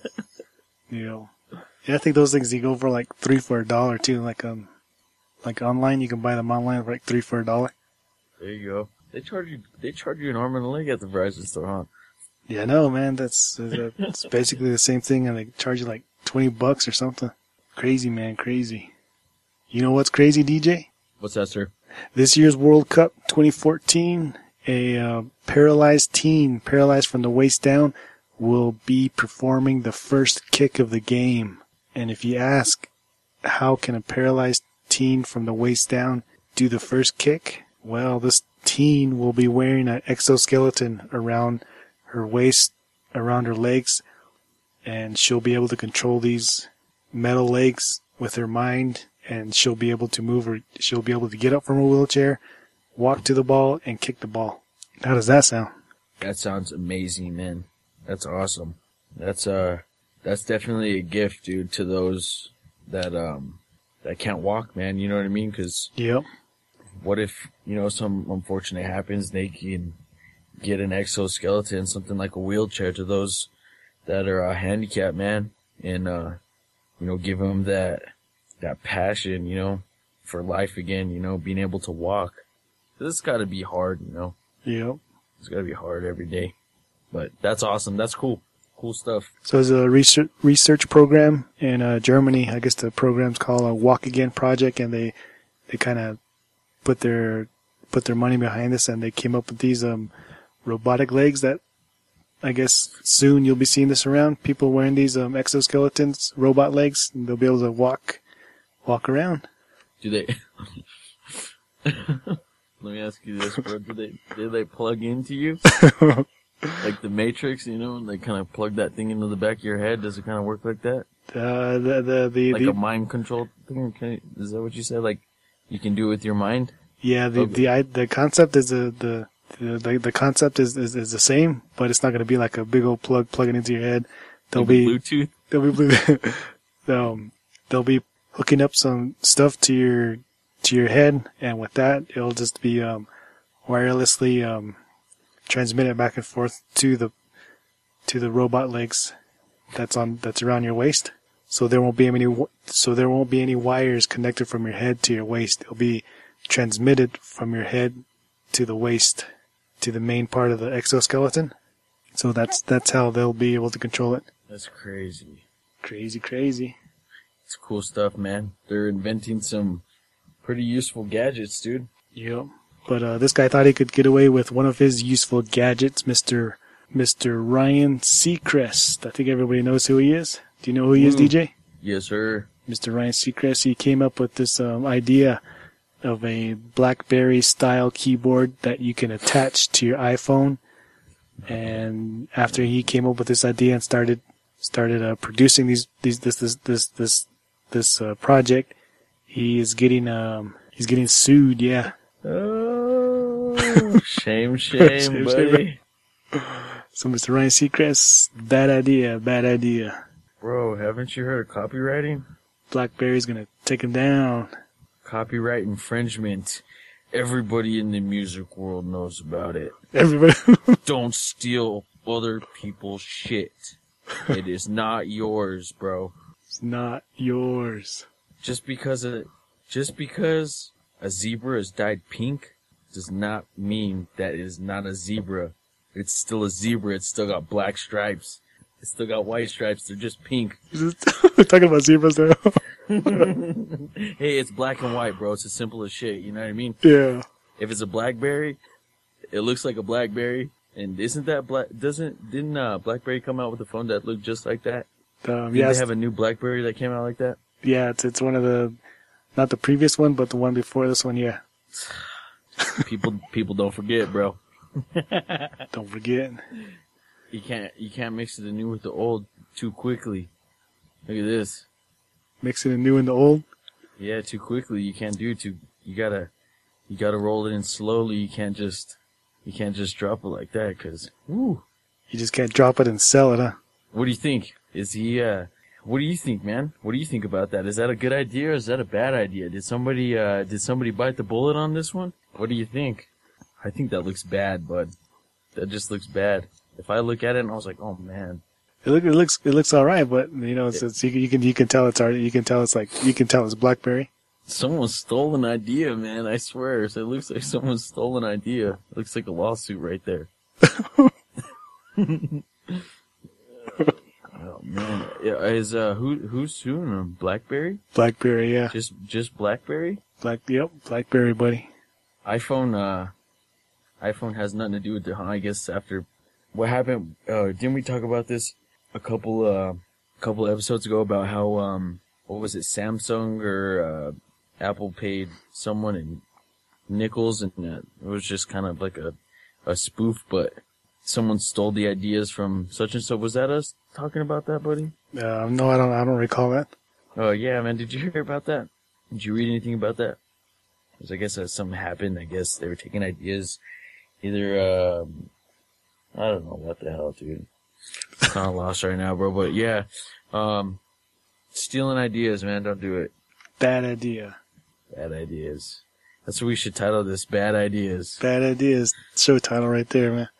Yeah. Yeah, I think those things you go for like three for a dollar too. Like um, like online, you can buy them online for like three for a dollar. There you go. They charge you. They charge you an arm and a leg at the Verizon store, huh? Yeah, no, man. That's it's basically the same thing, and they charge you like twenty bucks or something. Crazy, man, crazy. You know what's crazy, D J? What's that, sir? This year's World Cup twenty fourteen, a uh, paralyzed teen, paralyzed from the waist down, will be performing the first kick of the game. And if you ask, how can a paralyzed teen from the waist down do the first kick? Well, this teen will be wearing an exoskeleton around her waist, around her legs, and she'll be able to control these metal legs with her mind, and she'll be able to move her, she'll be able to get up from her wheelchair, walk to the ball, and kick the ball. How does that sound? That sounds amazing, man. That's awesome. That's uh, that's definitely a gift, dude, to those that um that can't walk, man. You know what I mean? Because yep. What if, you know, some unfortunate happens, they can get an exoskeleton, something like a wheelchair to those that are uh, handicapped, man, and uh, you know, give them that that passion, you know, for life again, you know, being able to walk. This has got to be hard, you know. Yep. It's got to be hard every day, but that's awesome. That's cool. Cool stuff. So there's a research research program in uh, Germany. I guess the program's called a Walk Again Project, and they they kind of put their put their money behind this, and they came up with these um robotic legs that I guess soon you'll be seeing this around. People wearing these um exoskeletons, robot legs, and they'll be able to walk walk around. Do they? Let me ask you this, bro. Do they do they plug into you? Like the Matrix, you know, and they kind of plug that thing into the back of your head. Does it kind of work like that? Uh, the the the like the, a mind control thing. Can you, is that what you said? Like you can do it with your mind? Yeah. The okay. the I, the concept is the the the, the concept is, is is the same, but it's not going to be like a big old plug plugging into your head. There'll like be Bluetooth. There'll be Bluetooth. um, they'll be hooking up some stuff to your to your head, and with that, it'll just be um wirelessly um transmitted back and forth to the to the robot legs that's on that's around your waist. So there won't be any so there won't be any wires connected from your head to your waist. It'll be transmitted from your head to the waist to the main part of the exoskeleton. So that's that's how they'll be able to control it. That's crazy. Crazy, crazy. It's cool stuff, man. They're inventing some pretty useful gadgets, dude. Yep. But uh, this guy thought he could get away with one of his useful gadgets, Mister Mister Ryan Seacrest. I think everybody knows who he is. Do you know who he is, Ooh. D J? Yes, sir. Mister Ryan Seacrest. He came up with this um, idea of a BlackBerry-style keyboard that you can attach to your iPhone. And after he came up with this idea and started started uh, producing these these this this this this this uh, project, he is getting um he's getting sued. Yeah. Oh, shame, shame, Shame, buddy. So Mister Ryan Seacrest, bad idea, bad idea. Bro, haven't you heard of copywriting? BlackBerry's gonna take him down. Copyright infringement. Everybody in the music world knows about it. Everybody. Don't steal other people's shit. It is not yours, bro. It's not yours. Just because a, just because a zebra is dyed pink does not mean that it is not a zebra. It's still a zebra. It's still got black stripes. It's still got white stripes. They're just pink. We're talking about zebras now. Hey, it's black and white, bro. It's as simple as shit. You know what I mean? Yeah. If it's a BlackBerry, it looks like a BlackBerry. And isn't that black? Doesn't didn't uh, BlackBerry come out with a phone that looked just like that? Um, Did yes. they have a new BlackBerry that came out like that? Yeah, it's it's one of the, not the previous one, but the one before this one. Yeah. People people don't forget, bro. Don't forget. You can't you can't mix the new with the old too quickly. Look at this. Mixing the new and the old. Yeah, too quickly. You can't do it too. You gotta you gotta roll it in slowly. You can't just you can't just drop it like that. Cause woo. You just can't drop it and sell it, huh? What do you think? Is he? uh What do you think, man? What do you think about that? Is that a good idea or is that a bad idea? Did somebody uh did somebody bite the bullet on this one? What do you think? I think that looks bad, bud. That just looks bad. If I look at it and I was like, oh man, It look it looks it looks all right, but you know, it's, it's you, can- you can you can tell it's already you can tell it's like you can tell it's BlackBerry. someone stole an idea, man. I swear. So it looks like someone stole an idea. It looks like a lawsuit right there. Oh man, yeah, is uh who who's suing him? BlackBerry? BlackBerry, yeah. Just just BlackBerry? Black yep, BlackBerry, buddy. iPhone uh iPhone has nothing to do with it, huh? I guess after what happened, uh didn't we talk about this a couple uh couple episodes ago about how um what was it, Samsung or uh Apple paid someone in nickels, and uh, it was just kind of like a a spoof, but someone stole the ideas from such and so. Was that us talking about that, buddy? Uh, no, I don't I don't recall that. Oh yeah, man. Did you hear about that? Did you read anything about that? 'Cause I guess uh, something happened. I guess they were taking ideas. Either, um, I don't know what the hell, dude. I'm kind of lost right now, bro. But yeah, um, stealing ideas, man. Don't do it. Bad idea. Bad ideas. That's what we should title this. Bad ideas. Bad ideas. Show title right there, man.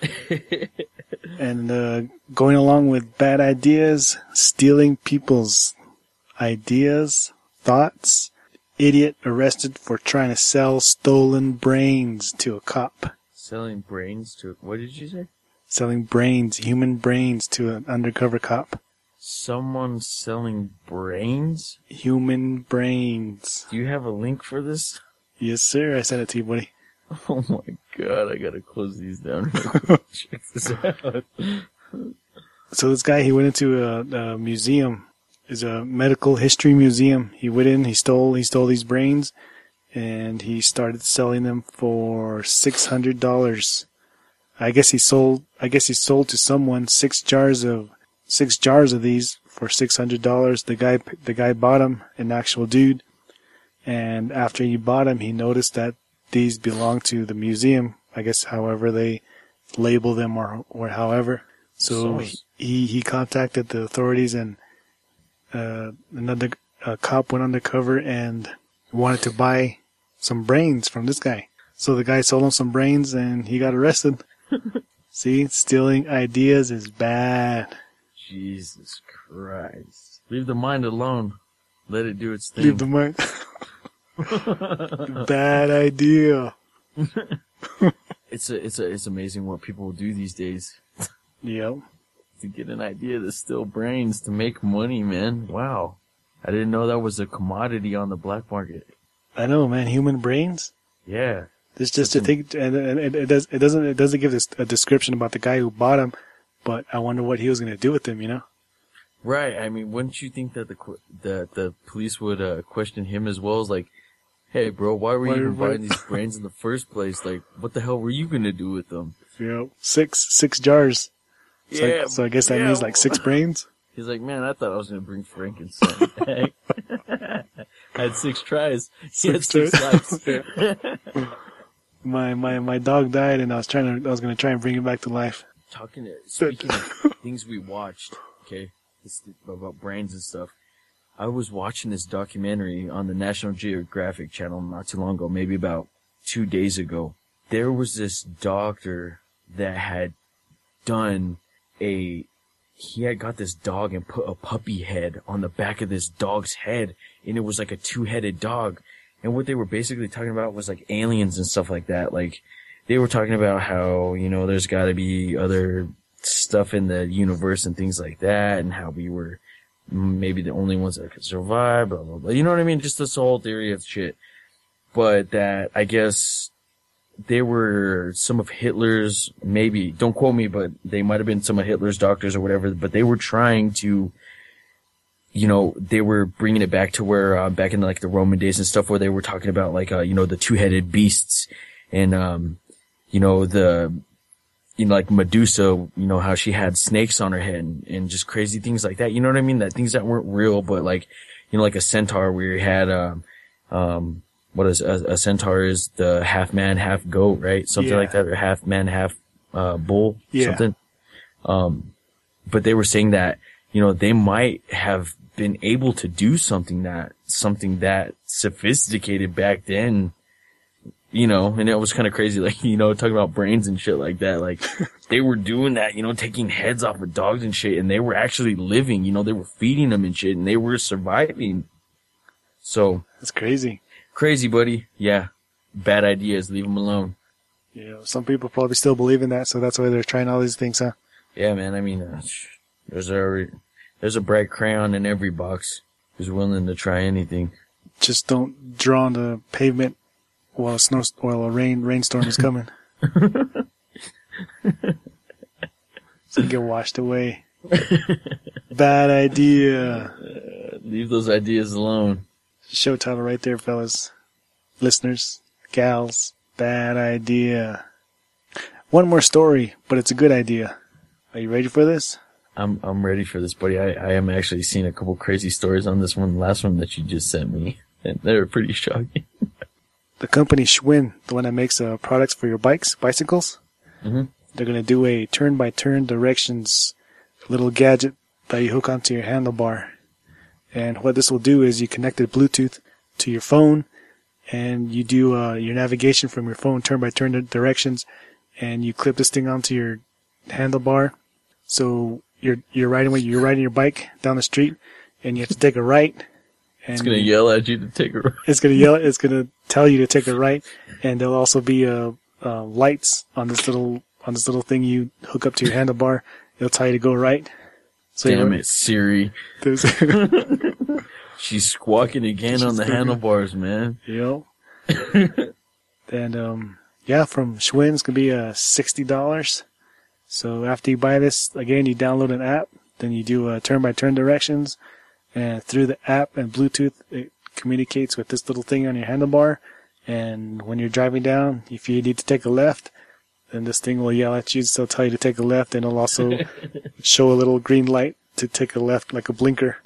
And uh, going along with bad ideas, stealing people's ideas, thoughts. Idiot arrested for trying to sell stolen brains to a cop. Selling brains to, what did you say? Selling brains, human brains to an undercover cop. Someone selling brains? Human brains. Do you have a link for this? Yes, sir. I sent it to you, buddy. Oh my god, I gotta close these down. Check this out. So this guy, he went into a, a museum. It's a medical history museum. He went in, he stole, he stole these brains, and he started selling them for six hundred dollars. I guess he sold, I guess he sold to someone six jars of, six jars of these for six hundred dollars. The guy, the guy bought them, an actual dude. And after he bought them, he noticed that these belong to the museum. I guess however they label them or, or however. So So- he, he contacted the authorities, and uh, another uh, cop went undercover and wanted to buy some brains from this guy. So the guy sold him some brains and he got arrested. See, stealing ideas is bad. Jesus Christ. Leave the mind alone. Let it do its thing. Leave the mind. Bad idea. It's a, it's a, it's amazing what people do these days Yep. to get an idea to steal brains to make money, man. Wow. I didn't know that was a commodity on the black market. I know, man. Human brains. Yeah. It's just a thing, and, and it, it does. It doesn't. It doesn't give this a description about the guy who bought him, but I wonder what he was going to do with them. You know. Right. I mean, wouldn't you think that the that the police would uh, question him as well as like, hey, bro, why were you Why- even why- buying these brains in the first place? Like, what the hell were you going to do with them? You know, six six jars. So, Yeah, I, so I guess that yeah. means like six brains. He's like, man, I thought I was going to bring frankincense back. I had six tries. He had Six six tries. lives. My my my dog died, and I was trying to. I was going to try and bring it back to life. Talking to, speaking of things we watched, okay, this, about brains and stuff. I was watching this documentary on the National Geographic channel not too long ago, maybe about two days ago. There was this doctor that had done a, he had got this dog and put a puppy head on the back of this dog's head, and it was like a two-headed dog. And what they were basically talking about was like aliens and stuff like that. Like, they were talking about how, you know, there's gotta be other stuff in the universe and things like that, and how we were maybe the only ones that could survive, blah, blah, blah. You know what I mean? Just this whole theory of shit. But that, I guess, they were some of Hitler's, maybe, don't quote me, but they might have been some of Hitler's doctors or whatever, but they were trying to, you know, they were bringing it back to where, uh, back in like the Roman days and stuff, where they were talking about like, uh, you know, the two-headed beasts and, um, you know, the, you know, like Medusa, you know, how she had snakes on her head and, and just crazy things like that. You know what I mean? That things that weren't real, but like, you know, like a centaur where you had, um, um, what is a, a centaur is the half man, half goat, right? Something Yeah. like that, or half man, half, uh, bull, Yeah. something. Um, but they were saying that, you know, they might have been able to do something that, something that sophisticated back then, you know, and it was kind of crazy, like, you know, talking about brains and shit like that. Like, they were doing that, you know, taking heads off of dogs and shit, and they were actually living, you know, they were feeding them and shit, and they were surviving. So, That's crazy. crazy, buddy. Yeah. Bad ideas. Leave them alone. You know, some people probably still believe in that, so that's why they're trying all these things, huh? Yeah, man. I mean, uh, there's a, there's a bright crayon in every box who's willing to try anything. Just don't draw on the pavement while a snow, while a rain rainstorm is coming. So you get washed away. Bad idea. Uh, leave those ideas alone. Show title right there, fellas. Listeners, gals, bad idea. One more story, but it's a good idea. Are you ready for this? I'm I'm ready for this, buddy. I, I am actually seeing a couple crazy stories on this one, last one that you just sent me, and they're pretty shocking. The company Schwinn, the one that makes uh, products for your bikes, bicycles, Mhm. they're going to do a turn-by-turn directions little gadget that you hook onto your handlebar. And what this will do is you connect it Bluetooth to your phone, and you do uh, your navigation from your phone turn-by-turn directions, and you clip this thing onto your handlebar. So you're you're riding you're riding your bike down the street, and you have to take a right. And It's gonna yell at you to take a. It's gonna yell. It's gonna tell you to take a right, and there'll also be uh, uh, lights on this little on this little thing you hook up to your handlebar. It'll tell you to go right. So Damn you it, Siri. there's- She's squawking again on the She's squawking. handlebars, man. you know. And um, yeah, from Schwinn, it's gonna be uh sixty dollars. So after you buy this, again, you download an app, then you do uh, turn-by-turn directions, and through the app and Bluetooth, it communicates with this little thing on your handlebar. And when you're driving down, if you need to take a left, then this thing will yell at you, so it'll tell you to take a left, and it'll also show a little green light to take a left, like a blinker.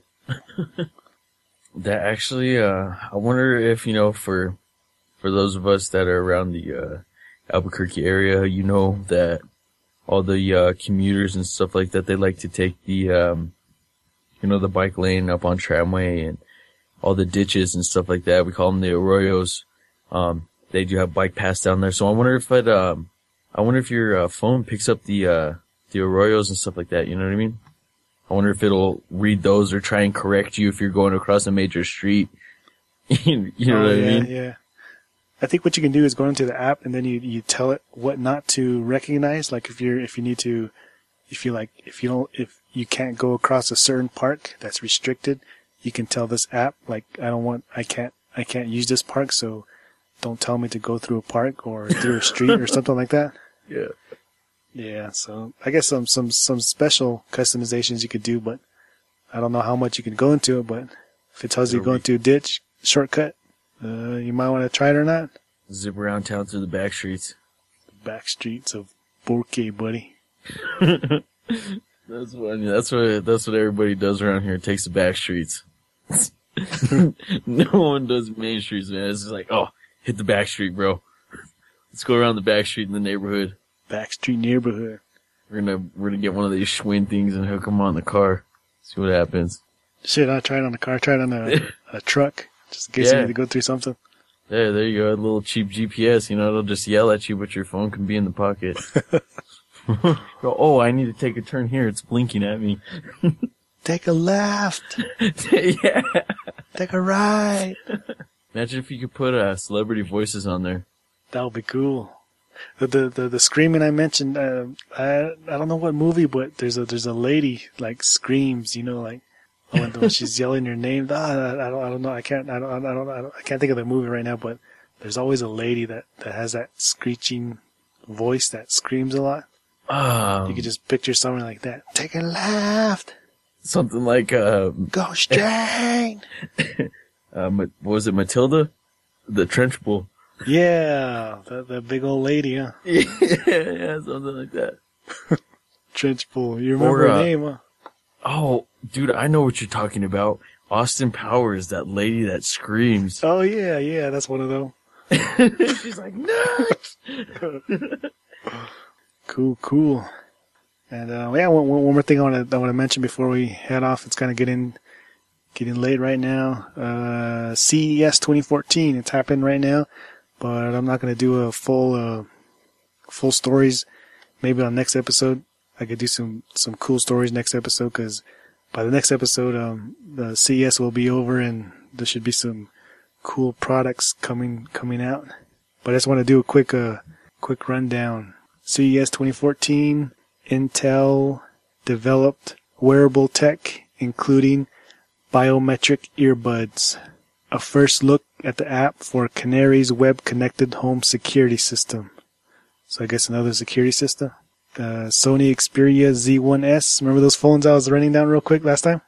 That actually, uh, I wonder if, you know, for, for those of us that are around the, uh, Albuquerque area, you know, that all the, uh, commuters and stuff like that, they like to take the, um, you know, the bike lane up on Tramway and all the ditches and stuff like that. We call them the arroyos. Um, they do have bike paths down there. So I wonder if it, um, I wonder if your uh, phone picks up the, uh, the arroyos and stuff like that. You know what I mean? I wonder if it'll read those or try and correct you if you're going across a major street. You know Oh, what I yeah, mean? Yeah. I think what you can do is go into the app, and then you, you tell it what not to recognize. Like if you're, if you need to, if you like, if you don't, if you can't go across a certain park that's restricted, you can tell this app, like, I don't want, I can't, I can't use this park, so don't tell me to go through a park or through a street or something like that. Yeah. Yeah, so I guess some, some, some special customizations you could do, but I don't know how much you can go into it, but if it tells you to go into a ditch, shortcut, uh, you might want to try it or not. Zip around town through the back streets. Back streets of Borke, buddy. That's what, that's what, that's what everybody does around here. Takes the back streets. No one does main streets, man. It's just like, oh, hit the back street, bro. Let's go around the back street in the neighborhood. Back street neighborhood. We're gonna, we're gonna get one of these Schwinn things and hook them on the car. See what happens. Shit, I tried on the car, I tried on a, a truck, just in case Yeah. you need to go through something. There, there you go. A little cheap G P S, you know, it'll just yell at you, but your phone can be in the pocket. Go, oh, I need to take a turn here. It's blinking at me. Take a left. Yeah. Take a right. Imagine if you could put uh, celebrity voices on there. That would be cool. The the the, the screaming I mentioned, uh, I I don't know what movie, but there's a there's a lady like screams, you know, like when, when she's yelling your name. Ah, I, I don't I don't know. I can't I don't I don't I don't I can't think of the movie right now, but there's always a lady that that has that screeching voice that screams a lot. Um, You could just picture something like that. Take a left. something like, uh, Go straight. uh, what was it, Matilda? The Trench Bull. Yeah, the, the big old lady, huh? Yeah, yeah, something like that. Trench Bull. You remember Or, her uh, name, huh? Oh, dude, I know what you're talking about. Austin Powers, that lady that screams. Oh, yeah, yeah, that's one of them. She's like, no! Cool, cool. And, uh, yeah, one, one more thing I want to I want to mention before we head off. It's kind of getting, getting late right now. Uh, C E S twenty fourteen, it's happening right now, but I'm not going to do a full, uh, full stories. Maybe on next episode, I could do some, some cool stories next episode, because by the next episode, um, the C E S will be over and there should be some cool products coming, coming out. But I just want to do a quick, uh, quick rundown. C E S twenty fourteen, Intel developed wearable tech, including biometric earbuds. A first look at the app for Canary's web-connected home security system. So I guess another security system. Uh, Sony Xperia Z one S. Remember those phones I was running down real quick last time?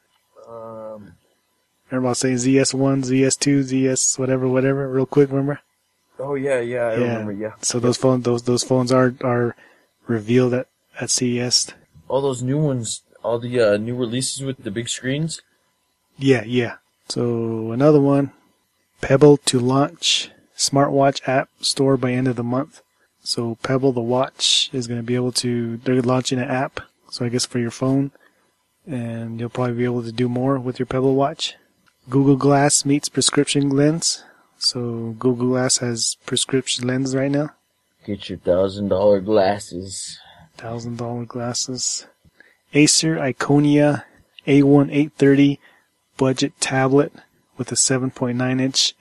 Um, Remember I was saying Z S one, Z S two, Z S whatever, whatever, real quick, remember? oh, yeah, yeah, I remember, yeah. So those phones, those those phones are are revealed at, at C E S. All those new ones, all the uh, new releases with the big screens. Yeah, yeah. So another one, Pebble to launch smartwatch app store by end of the month. So Pebble, the watch, is going to be able to, they're launching an app, so I guess for your phone, and you'll probably be able to do more with your Pebble watch. Google Glass meets prescription lens. So Google Glass has prescription lens right now. Get your thousand dollar glasses. Thousand dollar glasses. Acer Iconia A one eight thirty budget tablet with a seven point nine inch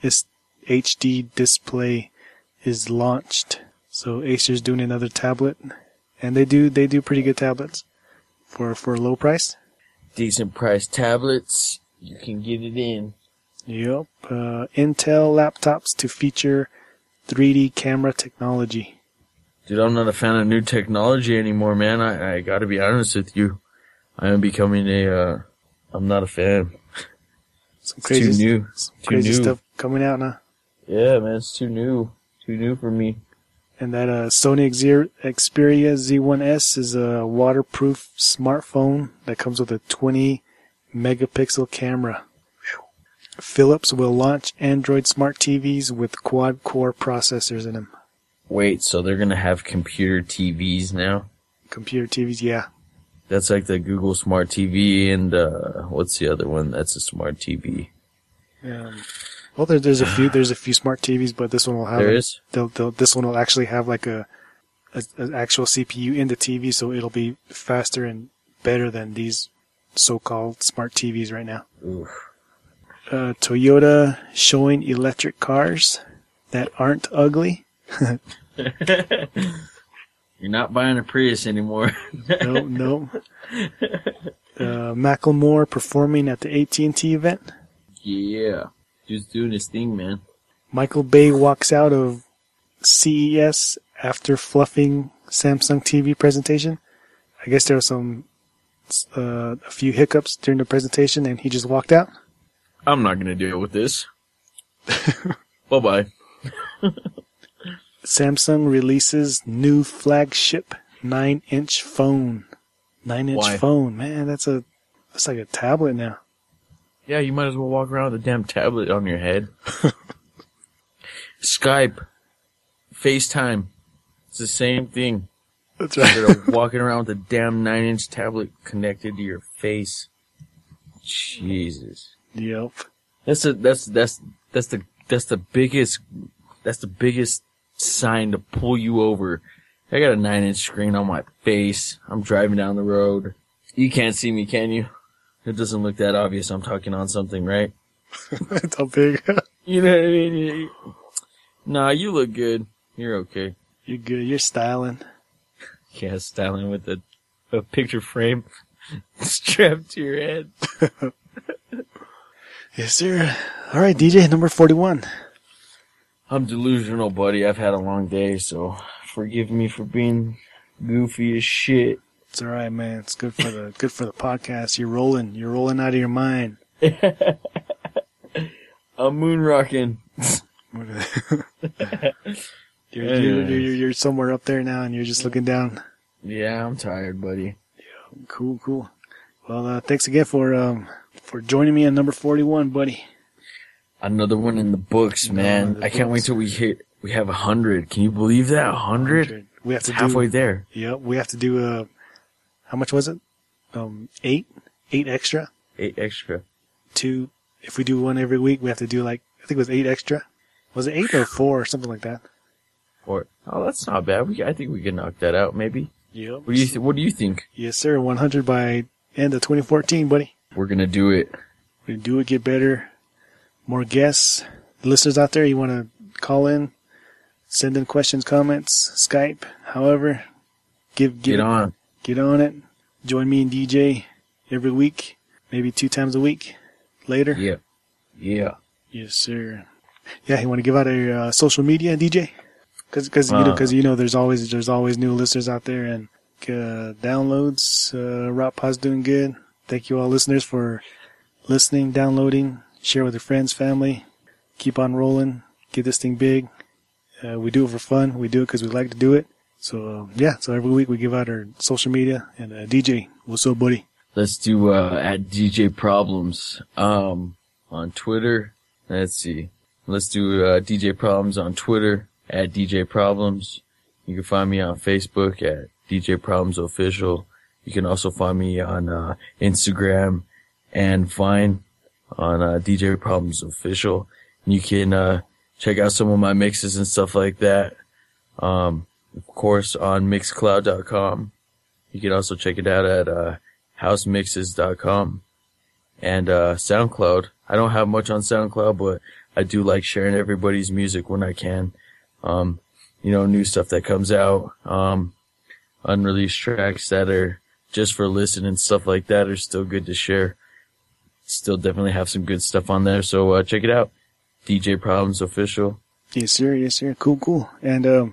H D display is launched. So Acer's doing another tablet, and they do they do pretty good tablets for for a low price. Decent price tablets. You can get it in. Yep. Uh, Intel laptops to feature three D camera technology. Dude, I'm not a fan of new technology anymore, man. I, I gotta be honest with you. I am becoming a, uh, I'm not a fan. Some It's crazy, too new. some Too crazy new. stuff coming out now. Yeah, man, it's too new. Too new for me. And that uh, Sony Xer- Xperia Z one S is a waterproof smartphone that comes with a twenty megapixel camera. Philips will launch Android smart T Vs with quad-core processors in them. Wait, so they're gonna have computer T Vs now? Computer T Vs, yeah. That's like the Google Smart T V and, uh, what's the other one that's a smart T V? Um, well, there, there's a few. There's a few smart T Vs, but this one will have. There a- is? They'll, they'll, this one will actually have like a, a an actual C P U in the T V, so it'll be faster and better than these so-called smart T Vs right now. Oof. Uh, Toyota showing electric cars that aren't ugly. You're not buying a Prius anymore. No, no. Uh, Macklemore performing at the A T and T event. Yeah. Just doing his thing, man. Michael Bay walks out of C E S after fluffing Samsung T V presentation. I guess there were some, uh, a few hiccups during the presentation and he just walked out. I'm not gonna deal with this. Bye-bye. Samsung releases new flagship nine inch phone. nine inch Why? phone. Man, that's a, that's like a tablet now. Yeah, you might as well walk around with a damn tablet on your head. Skype. FaceTime. It's the same thing. That's Instead of walking around with a damn nine inch tablet connected to your face. Jesus. Yep. That's the, that's, that's, that's the, that's the biggest, that's the biggest sign to pull you over. I got a nine inch screen on my face. I'm driving down the road. You can't see me, can you? It doesn't look that obvious I'm talking on something, right? That's how big. You know what I mean? Nah, you look good. You're okay. You're good. You're styling. Yeah, styling with a, a picture frame strapped to your head. Yes, sir. All right, D J, number forty-one. I'm delusional, buddy. I've had a long day, so forgive me for being goofy as shit. It's all right, man. It's good for the good for the podcast. You're rolling. You're rolling out of your mind. I'm moon rocking. you're, you're, you're, you're somewhere up there now, and you're just looking down. Yeah, I'm tired, buddy. Cool, cool. Well, uh, thanks again for um for joining me on number forty-one, buddy. Another one in the books, man. the I can't wait books. till we hit. We have a hundred. Can you believe that? A hundred? We have It's to halfway do, there. Yep, we have to do uh how much was it? Um, eight, eight extra. Eight extra. Two. If we do one every week, we have to do like I think it was eight extra. Was it eight or four or something like that? Or oh, that's not bad. We, I think we can knock that out, maybe. Yep. What do you th- What do you think? Yes, sir. one hundred by end of twenty fourteen, buddy. We're gonna do it. We do it, get better, more guests. The listeners out there, you want to call in, send in questions, comments, Skype, however, give, give Get on. get on it. Join me and D J every week, maybe two times a week later. Yeah. Yeah. Yes, sir. Yeah, you want to give out a uh, social media, D J? Because because you know Uh. because you know there's always there's always new listeners out there and uh, downloads. Uh, Rock Pod's doing good. Thank you all listeners for listening, downloading, share with your friends, family. Keep on rolling. Get this thing big. Uh, we do it for fun. We do it because we like to do it. So uh, yeah. So every week we give out our social media and uh, D J. What's up, buddy? Let's do uh at D J Problems um on Twitter. Let's see. Let's do uh D J Problems on Twitter at D J Problems. You can find me on Facebook at D J Problems Official. You can also find me on uh Instagram and Vine on uh D J Problems Official. And you can uh check out some of my mixes and stuff like that. Um of course on mixcloud dot com. You can also check it out at uh house mixes dot com and uh SoundCloud. I don't have much on SoundCloud, but I do like sharing everybody's music when I can. Um, you know, new stuff that comes out, um, unreleased tracks that are just for listen and stuff like that are still good to share. Still definitely have some good stuff on there, so uh, check it out. D J Problems Official. Yes, sir. Yes, sir. Cool, cool. And um,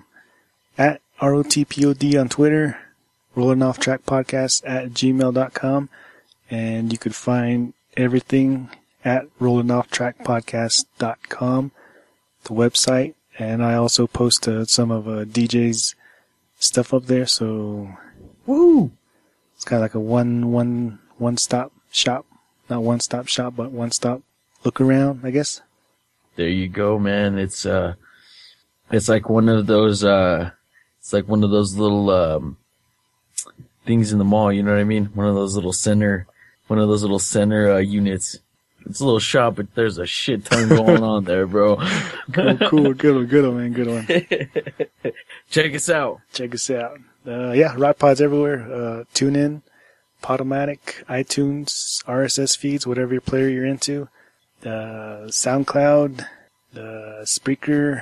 at R O T P O D on Twitter, Rolling Off Track Podcast at gmail dot com. And you could find everything at rolling off track podcast dot com, the website. And I also post uh, some of uh, D J's stuff up there. So, woo! It's kind of like a one, one, one stop shop. Not one stop shop, but one stop look around, I guess. There you go, man. It's, uh, it's like one of those, uh, it's like one of those little, um, things in the mall, you know what I mean? One of those little center, one of those little center, uh, units. It's a little shop, but there's a shit ton going on there, bro. Cool, cool. Good one, good one, man. Good one. Check us out. Check us out. Uh, yeah, Rock Pod's everywhere. Uh, tune in, Podomatic, iTunes, R S S feeds, whatever your player you're into. Uh, SoundCloud, uh, Spreaker,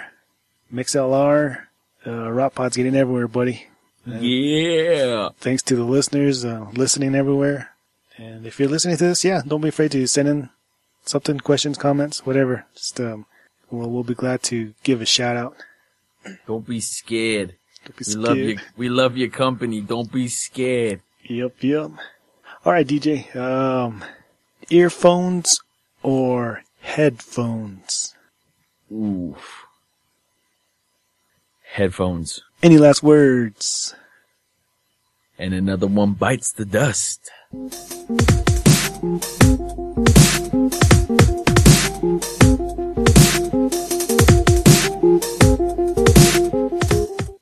MixLR. Uh, Rock Pod's getting everywhere, buddy. Uh, Yeah. Thanks to the listeners, uh, listening everywhere. And if you're listening to this, yeah, don't be afraid to send in something, questions, comments, whatever. Just um, we'll we'll be glad to give a shout out. Don't be scared. Don't be We love scared. your we love your company. Don't be scared. Yep, yep. All right, D J. Um, earphones or headphones? Oof. Headphones. Any last words? And another one bites the dust.